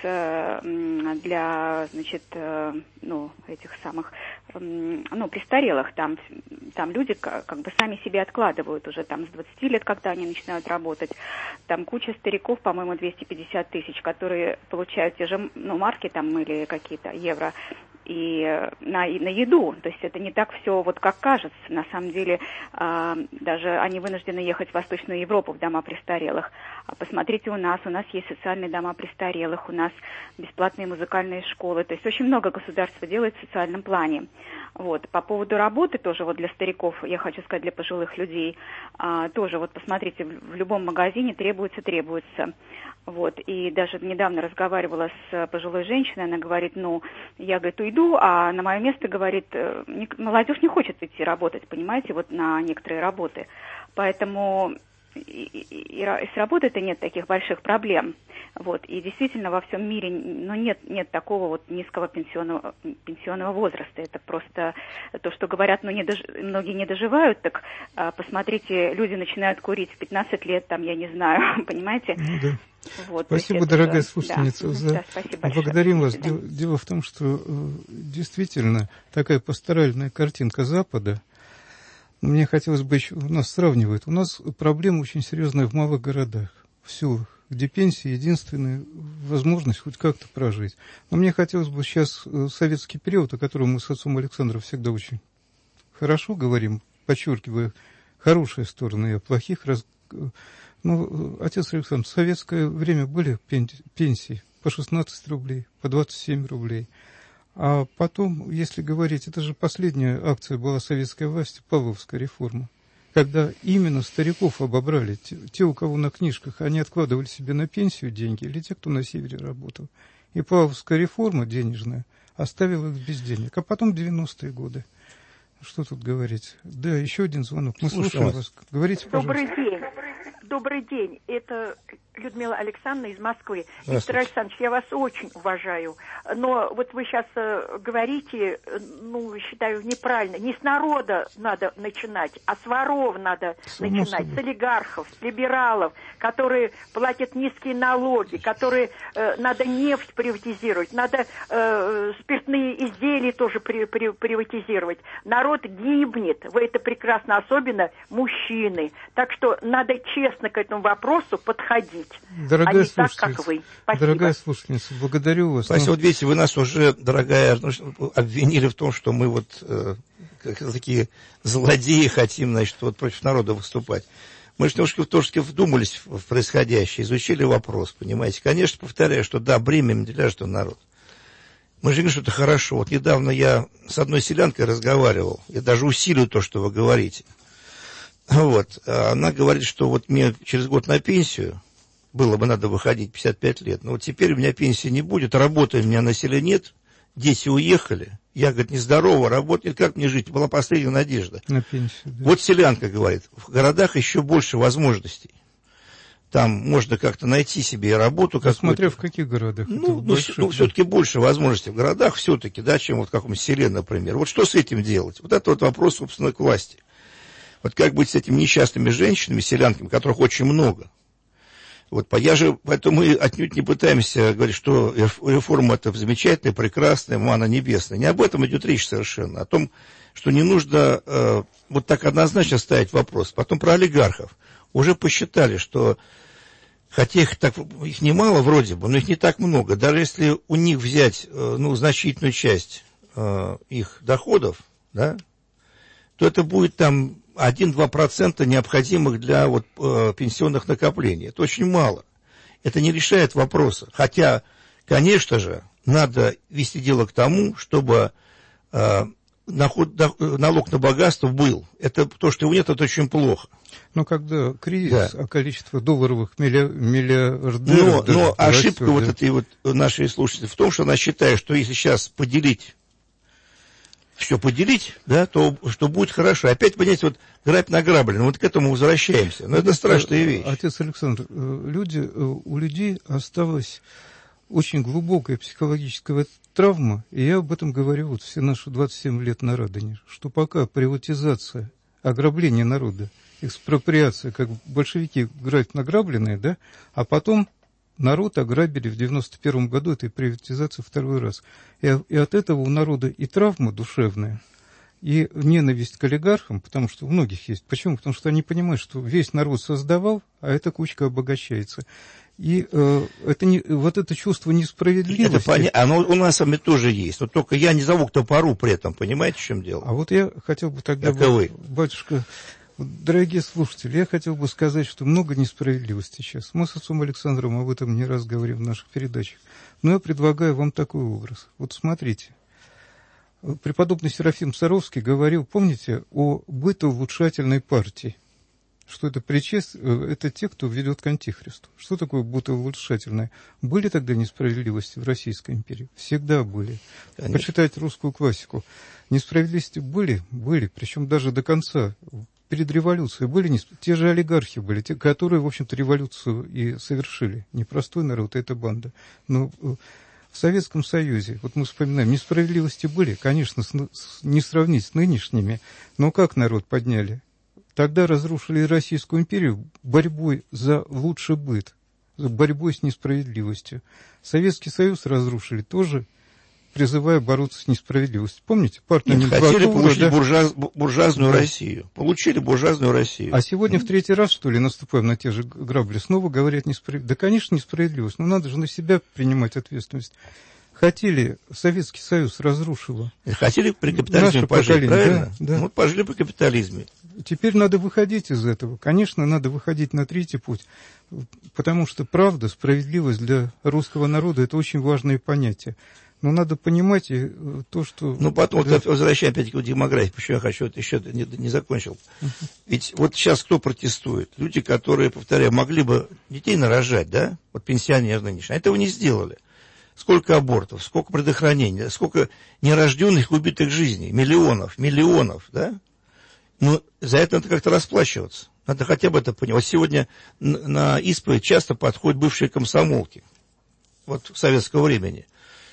для, значит, ну, этих самых, ну, престарелых. Там, там люди как, как бы сами себе откладывают уже там с двадцати лет, когда они начинают работать. Там куча стариков, по-моему, двести пятьдесят тысяч, которые получают те же, ну, марки там или какие-то евро, и на, и на еду. То есть это не так все, вот как кажется. На самом деле, э, даже они вынуждены ехать в Восточную Европу, в дома престарелых. А посмотрите у нас, у нас есть социальные дома престарелых, у нас бесплатные музыкальные школы. То есть очень много государства делает в социальном плане. Вот. По поводу работы тоже вот для стариков, я хочу сказать, для пожилых людей, э, тоже вот посмотрите, в, в любом магазине требуется, требуется. Вот. И даже недавно разговаривала с пожилой женщиной, она говорит, ну, я, говорит, уйду, а на мое место, говорит, молодежь не хочет идти работать, понимаете, вот на некоторые работы. Поэтому и, и, и с работой-то нет таких больших проблем. Вот. И действительно во всем мире ну, нет, нет такого вот низкого пенсионного, пенсионного возраста. Это просто то, что говорят, ну, не дож... многие не доживают, так а, посмотрите, люди начинают курить в пятнадцать лет, там, я не знаю, понимаете? Ну, да. Вот, спасибо, дорогая это, слушательница. Да. За... Да, спасибо большое. Благодарим вас. Дело, дело в том, что э, действительно такая пасторальная картинка Запада, мне хотелось бы еще, у нас сравнивают, у нас проблема очень серьезная в малых городах, в селах, где пенсия единственная возможность хоть как-то прожить. Но мне хотелось бы сейчас советский период, о котором мы с отцом Александром всегда очень хорошо говорим, подчеркивая хорошие стороны и о плохих. Раз... Ну, отец Александр, в советское время были пенсии по шестнадцать рублей, по двадцать семь рублей. А потом, если говорить, это же последняя акция была советской власти, Павловская реформа, когда именно стариков обобрали, те, те, у кого на книжках, они откладывали себе на пенсию деньги, или те, кто на севере работал. И Павловская реформа денежная оставила их без денег. А потом девяностые годы. Что тут говорить? Да, еще один звонок. Мы слушаем, слушаем вас. Говорите, пожалуйста. Добрый день. Добрый день. Это Людмила Александровна из Москвы. Виктор Александрович, я вас очень уважаю. Но вот вы сейчас э, говорите, ну, считаю, неправильно. Не с народа надо начинать, а с воров надо Само начинать. Собой. С олигархов, с либералов, которые платят низкие налоги, которые э, надо нефть приватизировать, надо э, спиртные изделия тоже при, при, приватизировать. Народ гибнет. Вы это прекрасно, особенно мужчины. Так что надо честно к этому вопросу подходить. Дорогая а не слушательница, так, как вы. Спасибо. Дорогая слушательница, благодарю вас. Спасибо. Но... Вот видите, вы нас уже, дорогая, обвинили в том, что мы вот э, как такие злодеи хотим, значит, вот против народа выступать. Мы же немножко тоже вдумались в происходящее, изучили вопрос, понимаете. Конечно, повторяю, что да, бремя ляжет на народ. Мы же говорим, что это хорошо. Вот недавно я с одной селянкой разговаривал, я даже усилию то, что вы говорите. Вот. Она говорит, что вот мне через год на пенсию, было бы надо выходить пятьдесят пять лет, но вот теперь у меня пенсии не будет, работы у меня на селе нет, дети уехали, я, говорит, нездорова, работать, как мне жить, была последняя надежда. На пенсию, да. Вот селянка говорит, в городах еще больше возможностей. Там можно как-то найти себе работу. А смотря в каких городах. Ну, ну, ну все-таки больше возможностей в городах все-таки, да, чем вот в каком-то селе, например. Вот что с этим делать? Вот это вот вопрос, собственно, к власти. Вот как быть с этими несчастными женщинами, селянками, которых очень много. Вот, я же, поэтому мы отнюдь не пытаемся говорить, что реформа это замечательная, прекрасная, мана небесная. Не об этом идет речь совершенно. О том, что не нужно э, вот так однозначно ставить вопрос. Потом про олигархов. Уже посчитали, что, хотя их, так, их немало вроде бы, но их не так много. Даже если у них взять э, ну, значительную часть э, их доходов, да, то это будет там один-два процента необходимых для вот, э, пенсионных накоплений. Это очень мало. Это не решает вопроса. Хотя, конечно же, надо вести дело к тому, чтобы э, налог на богатство был. Это то, что его нет, это очень плохо. Но когда кризис, да. а количество долларовых миллиардеров... Но, но ошибка растет, вот да. этой вот нашей слушательницы в том, что она считает, что если сейчас поделить, все поделить, да, то что будет хорошо. Опять, понимаете, вот грабь награблено, вот к этому возвращаемся. Но это страшная вещь. Отец Александр, люди, у людей осталось... очень глубокая психологическая травма, и я об этом говорю вот все наши двадцать семь лет на Радоне, что пока приватизация, ограбление народа, экспроприация, как большевики грабят награбленные, да, а потом народ ограбили в девяносто первом году этой приватизации второй раз. И, и от этого у народа и травма душевная, и ненависть к олигархам, потому что у многих есть. Почему? Потому что они понимают, что весь народ создавал, а эта кучка обогащается. И э, это не, вот это чувство несправедливости... Это понятно, оно у нас с вами тоже есть, но только я не зову к топору при этом, понимаете, в чем дело? А вот я хотел бы тогда, бы, батюшка, дорогие слушатели, я хотел бы сказать, что много несправедливости сейчас. Мы с отцом Александром об этом не раз говорим в наших передачах. Но я предлагаю вам такой образ. Вот смотрите. Преподобный Серафим Саровский говорил, помните, о бытоулучшательной партии. Что это причест... это те, кто ведет к антихристу. Что такое бытоулучшательное? Были тогда несправедливости в Российской империи? Всегда были. Конечно. Почитайте русскую классику. Несправедливости были? Были. Причем даже до конца. Перед революцией были не... те же олигархи были, те, которые, в общем-то, революцию и совершили. Не простой народ, а это банда. Но в Советском Союзе, вот мы вспоминаем, несправедливости были, конечно, с... не сравнить с нынешними, но как народ подняли? Тогда разрушили Российскую империю борьбой за лучший быт, за борьбой с несправедливостью. Советский Союз разрушили тоже, призывая бороться с несправедливостью. Помните? Партия Нет, хотели получить да? буржуаз, буржуазную да. Россию. Получили буржуазную Россию. А сегодня mm. в третий раз, что ли, наступаем на те же грабли, снова говорят несправедливость. Да, конечно, несправедливость, но надо же на себя принимать ответственность. Хотели, Советский Союз разрушил. Хотели при капитализме пожить, правильно? Да, да. Вот пожили при капитализме. Теперь надо выходить из этого. Конечно, надо выходить на третий путь, потому что правда, справедливость для русского народа – это очень важные понятия. Но надо понимать и то, что... Ну, потом, да. вот, возвращаясь опять к демографии, почему я хочу, это еще не, не закончил. Uh-huh. Ведь вот сейчас кто протестует? Люди, которые, повторяю, могли бы детей нарожать, да? Вот пенсионеры нынешние, этого не сделали. Сколько абортов, сколько предохранений, сколько нерожденных убитых жизней, миллионов, миллионов, да? Но за это надо как-то расплачиваться. Надо хотя бы это понимать. Вот сегодня на исповедь часто подходят бывшие комсомолки. Вот советского времени.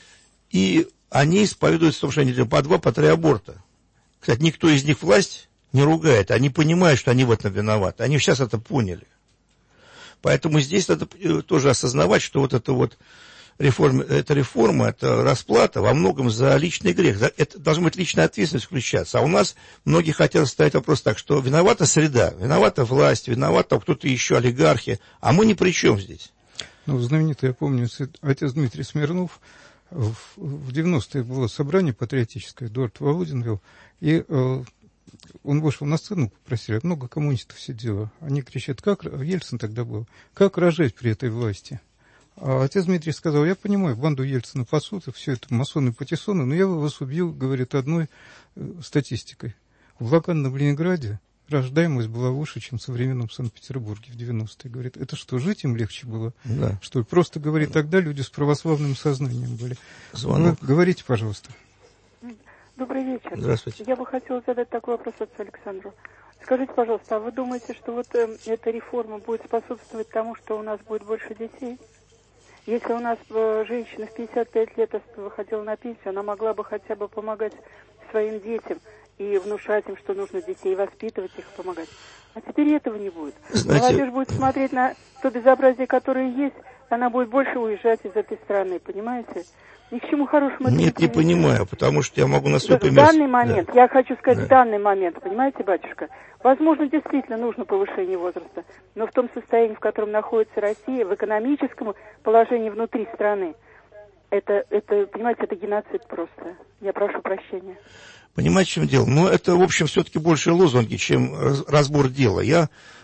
И они исповедуются в том, что они делают по два, по три аборта. Кстати, никто из них власть не ругает. Они понимают, что они в этом виноваты. Они сейчас это поняли. Поэтому здесь надо тоже осознавать, что вот это вот реформа, эта реформа, это расплата во многом за личный грех. Это должна быть личная ответственность включаться. А у нас многие хотят ставить вопрос так, что виновата среда, виновата власть, виновата кто-то еще, олигархи, а мы ни при чем здесь. Ну, знаменитый, я помню, отец Дмитрий Смирнов, в, в девяностые было собрание патриотическое, Эдуард Володин вел, и э, он вышел на сцену, попросили, много коммунистов сидело. Они кричат, как, Ельцин тогда был, как рожать при этой власти? А отец Дмитрий сказал, я понимаю, банду Ельцина пасут, и все это масоны-патиссоны, но я вас убью, говорит, одной э, статистикой. В Лаганном Ленинграде рождаемость была выше, чем в современном Санкт-Петербурге в девяностые. Говорит, это что, жить им легче было? Да. Что ли? Просто, говорит, тогда люди с православным сознанием были. Звонок. Вы говорите, пожалуйста. Добрый вечер. Здравствуйте. Я бы хотела задать такой вопрос отцу Александру. Скажите, пожалуйста, а вы думаете, что вот э, эта реформа будет способствовать тому, что у нас будет больше детей? Если у нас э, женщина в пятьдесят пять лет выходила на пенсию, она могла бы хотя бы помогать своим детям и внушать им, что нужно детей воспитывать, их помогать. А теперь этого не будет. Знаете... Молодежь будет смотреть на то безобразие, которое есть, она будет больше уезжать из этой страны, понимаете? Ни к чему хорошему это Нет, не, не понимаю, потому что я могу на свой пример... В данный момент, да. я хочу сказать, да. в данный момент, понимаете, батюшка, возможно, действительно нужно повышение возраста, но в том состоянии, в котором находится Россия, в экономическом положении внутри страны, это, это понимаете, это геноцид просто. Я прошу прощения. Понимаете, в чем дело? Ну, это, в общем, все-таки больше лозунги, чем разбор дела. Я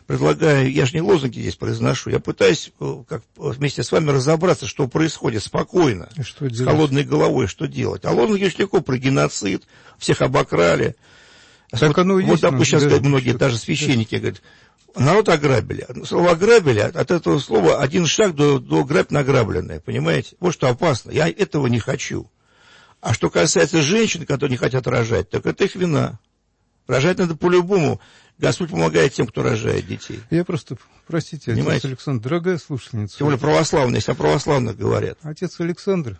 предлагаю, я же не лозунги здесь произношу, я пытаюсь как, вместе с вами разобраться, что происходит спокойно, что с холодной головой, что делать. А лозунги очень легко про геноцид, всех обокрали. Так вот, оно и вот, есть. Вот, сейчас да, говорят, многие, даже священники говорят, народ ограбили. Слово ограбили, от этого слова один шаг до, до грабь награбленное, понимаете? Вот что опасно. Я этого не хочу. А что касается женщин, которые не хотят рожать, так это их вина. Рожать надо по-любому. Господь помогает тем, кто рожает детей. Я просто, простите, понимаете? Отец Александр, дорогая слушательница. Тем более православные, если о православных говорят. Отец Александр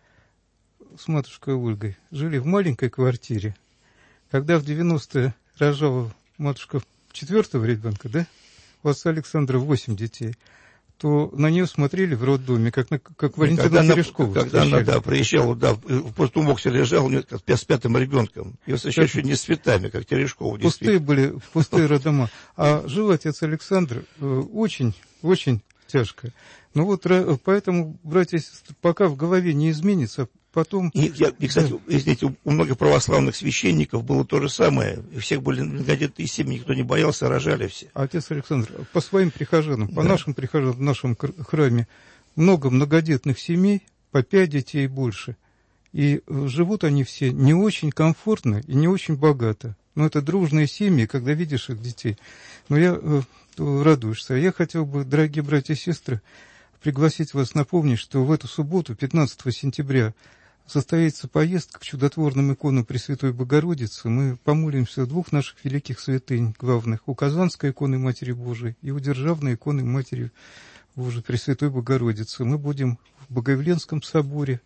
с матушкой Ольгой жили в маленькой квартире. Когда в девяностые рожала матушка четвертого ребенка, да, у отца Александра восемь детей, то на нее смотрели в роддоме, как, на, как Валентина Терешкова. Когда она, да, приезжала, да, в постумоксе лежал с пятым ребенком, и вот сейчас еще не с цветами, как Терешкова. Пустые были, пустые роддома. А жил отец Александр очень, очень тяжко. Ну вот, поэтому, братья и сестры, пока в голове не изменится, потом... И, я, и кстати, да. Извините, у многих православных священников было то же самое. У всех были многодетные семьи, никто не боялся, рожали все. Отец Александр, по своим прихожанам, по да. нашим прихожанам в нашем храме много многодетных семей, по пять детей и больше. И живут они все не очень комфортно и не очень богато. Но это дружные семьи, когда видишь их детей. Но я э, радуешься. Я хотел бы, дорогие братья и сестры, пригласить вас напомнить, что в эту субботу, пятнадцатого сентября, состоится поездка к чудотворным иконам Пресвятой Богородицы. Мы помолимся у двух наших великих святынь главных, у Казанской иконы Матери Божией и у Державной иконы Матери Божией Пресвятой Богородицы. Мы будем в Богоявленском соборе,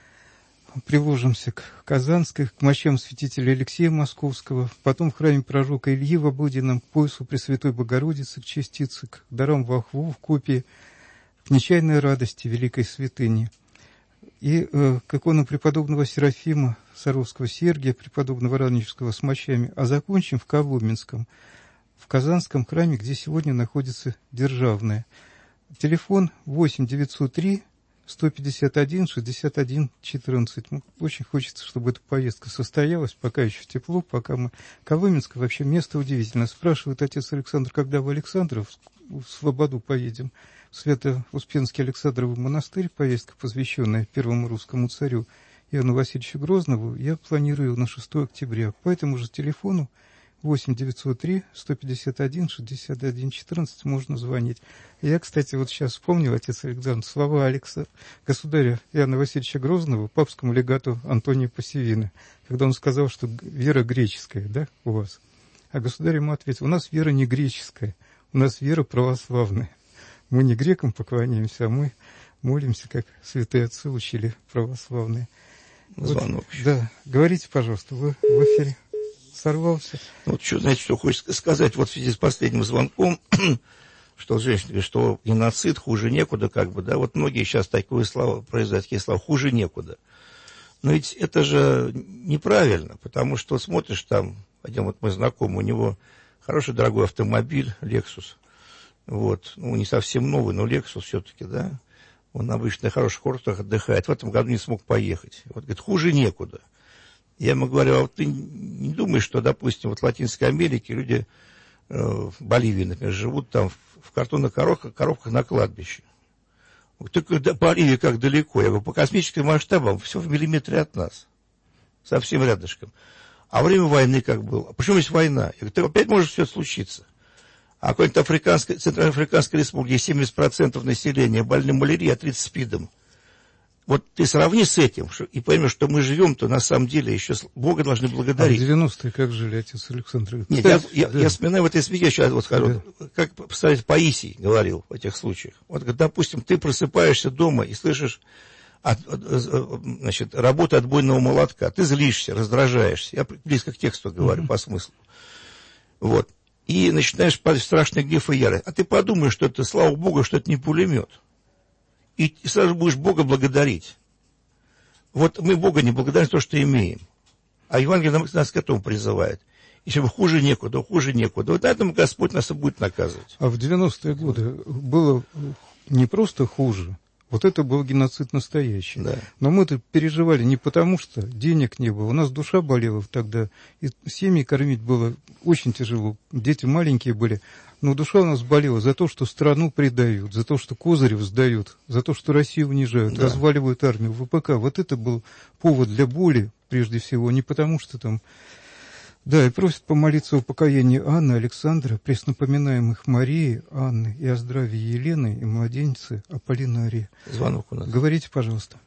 приложимся к Казанской, к мощам святителя Алексея Московского, потом в храме пророка Ильи в Обыденном, к поясу Пресвятой Богородицы, к частице, к дарам волхву, в копии, к нечаянной радости великой святыни. И э, к иконам преподобного Серафима, Саровского Сергия, преподобного Радонежского с мощами, а закончим в Коломенском, в Казанском храме, где сегодня находится Державная. Телефон восемь девятьсот три сто пятьдесят один шестьдесят один четырнадцать. Очень хочется, чтобы эта поездка состоялась, пока еще тепло, пока мы... Коломенск вообще место удивительное. Спрашивает отец Александр, когда в Александров, в Слободу поедем. Свято-Успенский Александровый монастырь, поездка, посвященная первому русскому царю Иоанну Васильевичу Грозному, я планирую на шестого октября. По этому же телефону восемь девятьсот три сто пятьдесят один шестьдесят один четырнадцать можно звонить. Я, кстати, вот сейчас вспомнил, отец Александр, слова Алекса, государя Иоанна Васильевича Грозного, папскому легату Антония Пассивина, когда он сказал, что вера греческая, да, у вас. А государь ему ответил, у нас вера не греческая, у нас вера православная. Мы не грекам поклоняемся, а мы молимся, как святые отцы учили православные. Звонок. Вот, да, говорите, пожалуйста, вы в эфире. Сорвался. Ну, вот что, знаете, что хочется сказать, вот в связи с последним звонком, что женщина говорит, что геноцид хуже некуда, как бы, да, вот многие сейчас такие слова произносят, такие слова, хуже некуда. Но ведь это же неправильно, потому что смотришь там, один вот мой знакомый, у него хороший дорогой автомобиль, Lexus, вот, ну, не совсем новый, но Lexus все-таки, да, он обычно на хороших курортах отдыхает, в этом году не смог поехать. Вот, говорит, хуже некуда. Я ему говорю, а вот ты не думаешь, что, допустим, вот в Латинской Америке люди, э, в Боливии, например, живут там в, в картонных коробках, коробках на кладбище. Только до Боливии как далеко. Я говорю, по космическим масштабам все в миллиметре от нас. Совсем рядышком. А время войны как было? Почему есть война? Я говорю, ты опять может все случиться. А какой-нибудь Африканской, Центральноафриканской республике, где семьдесят процентов населения больны малярией, а тридцать спидом. Вот ты сравни с этим, и поймешь, что мы живем-то на самом деле еще Бога должны благодарить. А в девяностые как жили, отец Александр? Нет, я, я, да. я вспоминаю в этой смеке, сейчас вот скажу, да. Как представитель Паисий говорил в этих случаях. Вот, допустим, ты просыпаешься дома и слышишь от, значит, работу отбойного молотка, ты злишься, раздражаешься. Я близко к тексту говорю, uh-huh. по смыслу. Вот. И начинаешь падать в страшный гнев и ярость. А ты подумаешь, что это, слава Богу, что это не пулемет. И сразу будешь Бога благодарить. Вот мы Бога не благодарим за то, что имеем. А Евангелие нас к этому призывает. Если бы хуже некуда, хуже некуда. Вот этому Господь нас и будет наказывать. А в девяностые годы было не просто хуже. Вот это был геноцид настоящий. Да. Но мы-то переживали не потому, что денег не было. У нас душа болела тогда. И семьи кормить было очень тяжело. Дети маленькие были. Но душа у нас болела за то, что страну предают, за то, что Козырев сдают, за то, что Россию унижают, да. разваливают армию, ВПК. Вот это был повод для боли, прежде всего, не потому что там... Да, и просят помолиться о покаянии Анны, Александра, преснопоминаемых Марии, Анны, и о здравии Елены и младенницы Аполлинарии. Звонок у нас. Говорите, пожалуйста.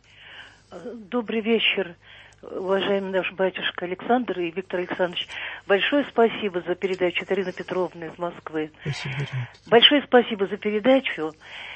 Добрый вечер, уважаемый наш батюшка Александр и Виктор Александрович. Большое спасибо за передачу, Ирина Петровна из Москвы. Спасибо, Ирина. Большое спасибо за передачу.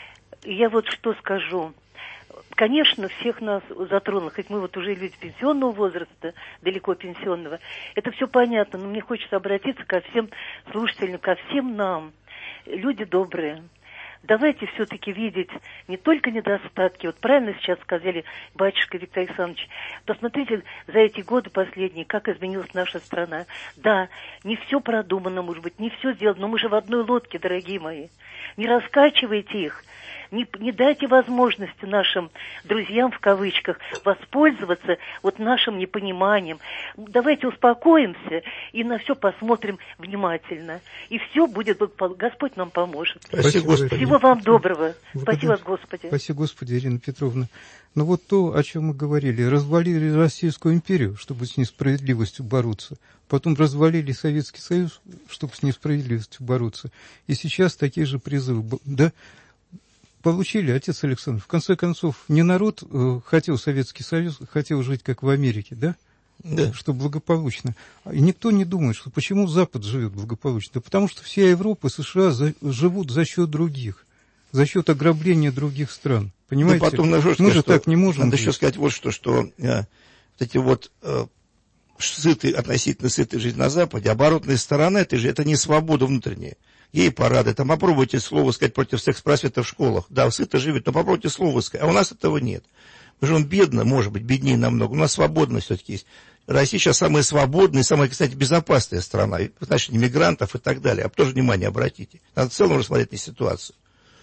Я вот что скажу. Конечно, всех нас затронуло, хоть мы вот уже люди пенсионного возраста, далеко пенсионного, это все понятно, но мне хочется обратиться ко всем слушателям, ко всем нам, люди добрые. Давайте все-таки видеть не только недостатки, вот правильно сейчас сказали батюшка Виктор Александрович, посмотрите за эти годы последние, как изменилась наша страна. Да, не все продумано, может быть, не все сделано, но мы же в одной лодке, дорогие мои. Не раскачивайте их. Не, не дайте возможности нашим друзьям, в кавычках, воспользоваться вот нашим непониманием. Давайте успокоимся и на все посмотрим внимательно. И все будет, Господь нам поможет. Спасибо, Господи. Всего вам доброго. Спасибо, Господи. Спасибо, Господи, Ирина Петровна. Но вот то, о чем мы говорили, развалили Российскую империю, чтобы с несправедливостью бороться. Потом развалили Советский Союз, чтобы с несправедливостью бороться. И сейчас такие же призывы, да, получили, отец Александр. В конце концов, не народ э, хотел Советский Союз, хотел жить как в Америке, да? Да. Что благополучно. И никто не думает, что почему Запад живет благополучно. Да потому что вся Европа, США за, живут за счет других, за счет ограбления других стран. Понимаете? Да потом, сказать, мы же так не можем. Надо жить. еще сказать вот что, что э, вот эти вот э, сытые, относительно сытые жизнь на Западе, оборотная сторона этой же, это не свобода внутренняя. Гей-парады, там попробуйте слово сказать против секс-просвета в школах. Да, сыто живет, но попробуйте слово сказать. А у нас этого нет. Мы живем бедно, может быть, беднее намного. У нас свободность все-таки есть. Россия сейчас самая свободная и самая, кстати, безопасная страна. В отношении мигрантов и так далее. А тоже внимание обратите. Надо в целом рассмотреть на ситуацию.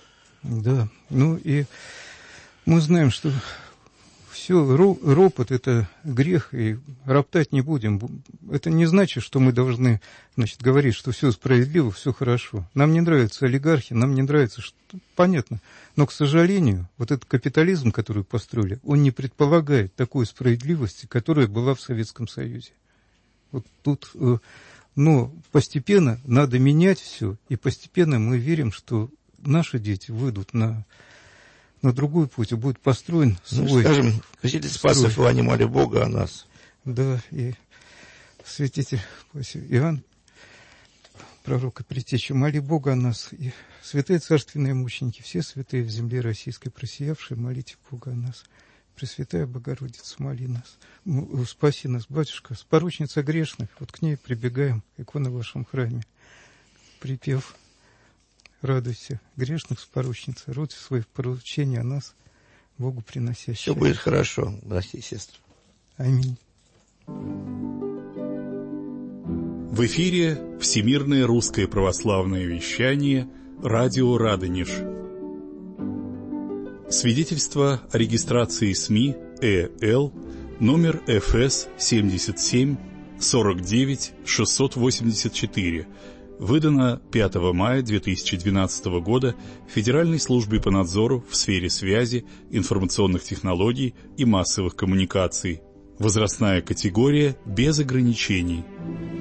Да, ну и мы знаем, что все, ропот – это грех, и роптать не будем. Это не значит, что мы должны, значит, говорить, что все справедливо, все хорошо. Нам не нравятся олигархи, нам не нравится, что... понятно. Но, к сожалению, вот этот капитализм, который построили, он не предполагает такой справедливости, которая была в Советском Союзе. Вот тут, но постепенно надо менять все, и постепенно мы верим, что наши дети выйдут на... на другой путь, и будет построен свой... Ну, скажем, святитель Спасов Иоанне, моли Бога о нас. Да, и святитель Иоанн, пророк и предтеча, моли Бога о нас. И святые царственные мученики, все святые в земле российской просиявшие, молите Бога о нас. Пресвятая Богородица, моли нас. Ну, спаси нас, батюшка, споручница грешных, вот к ней прибегаем, икона в вашем храме. Припев... Радуйся, грешных споручница, род свой в поручение о нас, Богу приносящий. Все будет хорошо, братья и сестры. Аминь. В эфире Всемирное русское православное вещание, радио Радонеж. Свидетельство о регистрации СМИ ЭЛ, номер эф эс семьдесят семь сорок девять шестьсот восемьдесят четыре, выдано пятого мая две тысячи двенадцатого года Федеральной службой по надзору в сфере связи, информационных технологий и массовых коммуникаций. Возрастная категория без ограничений.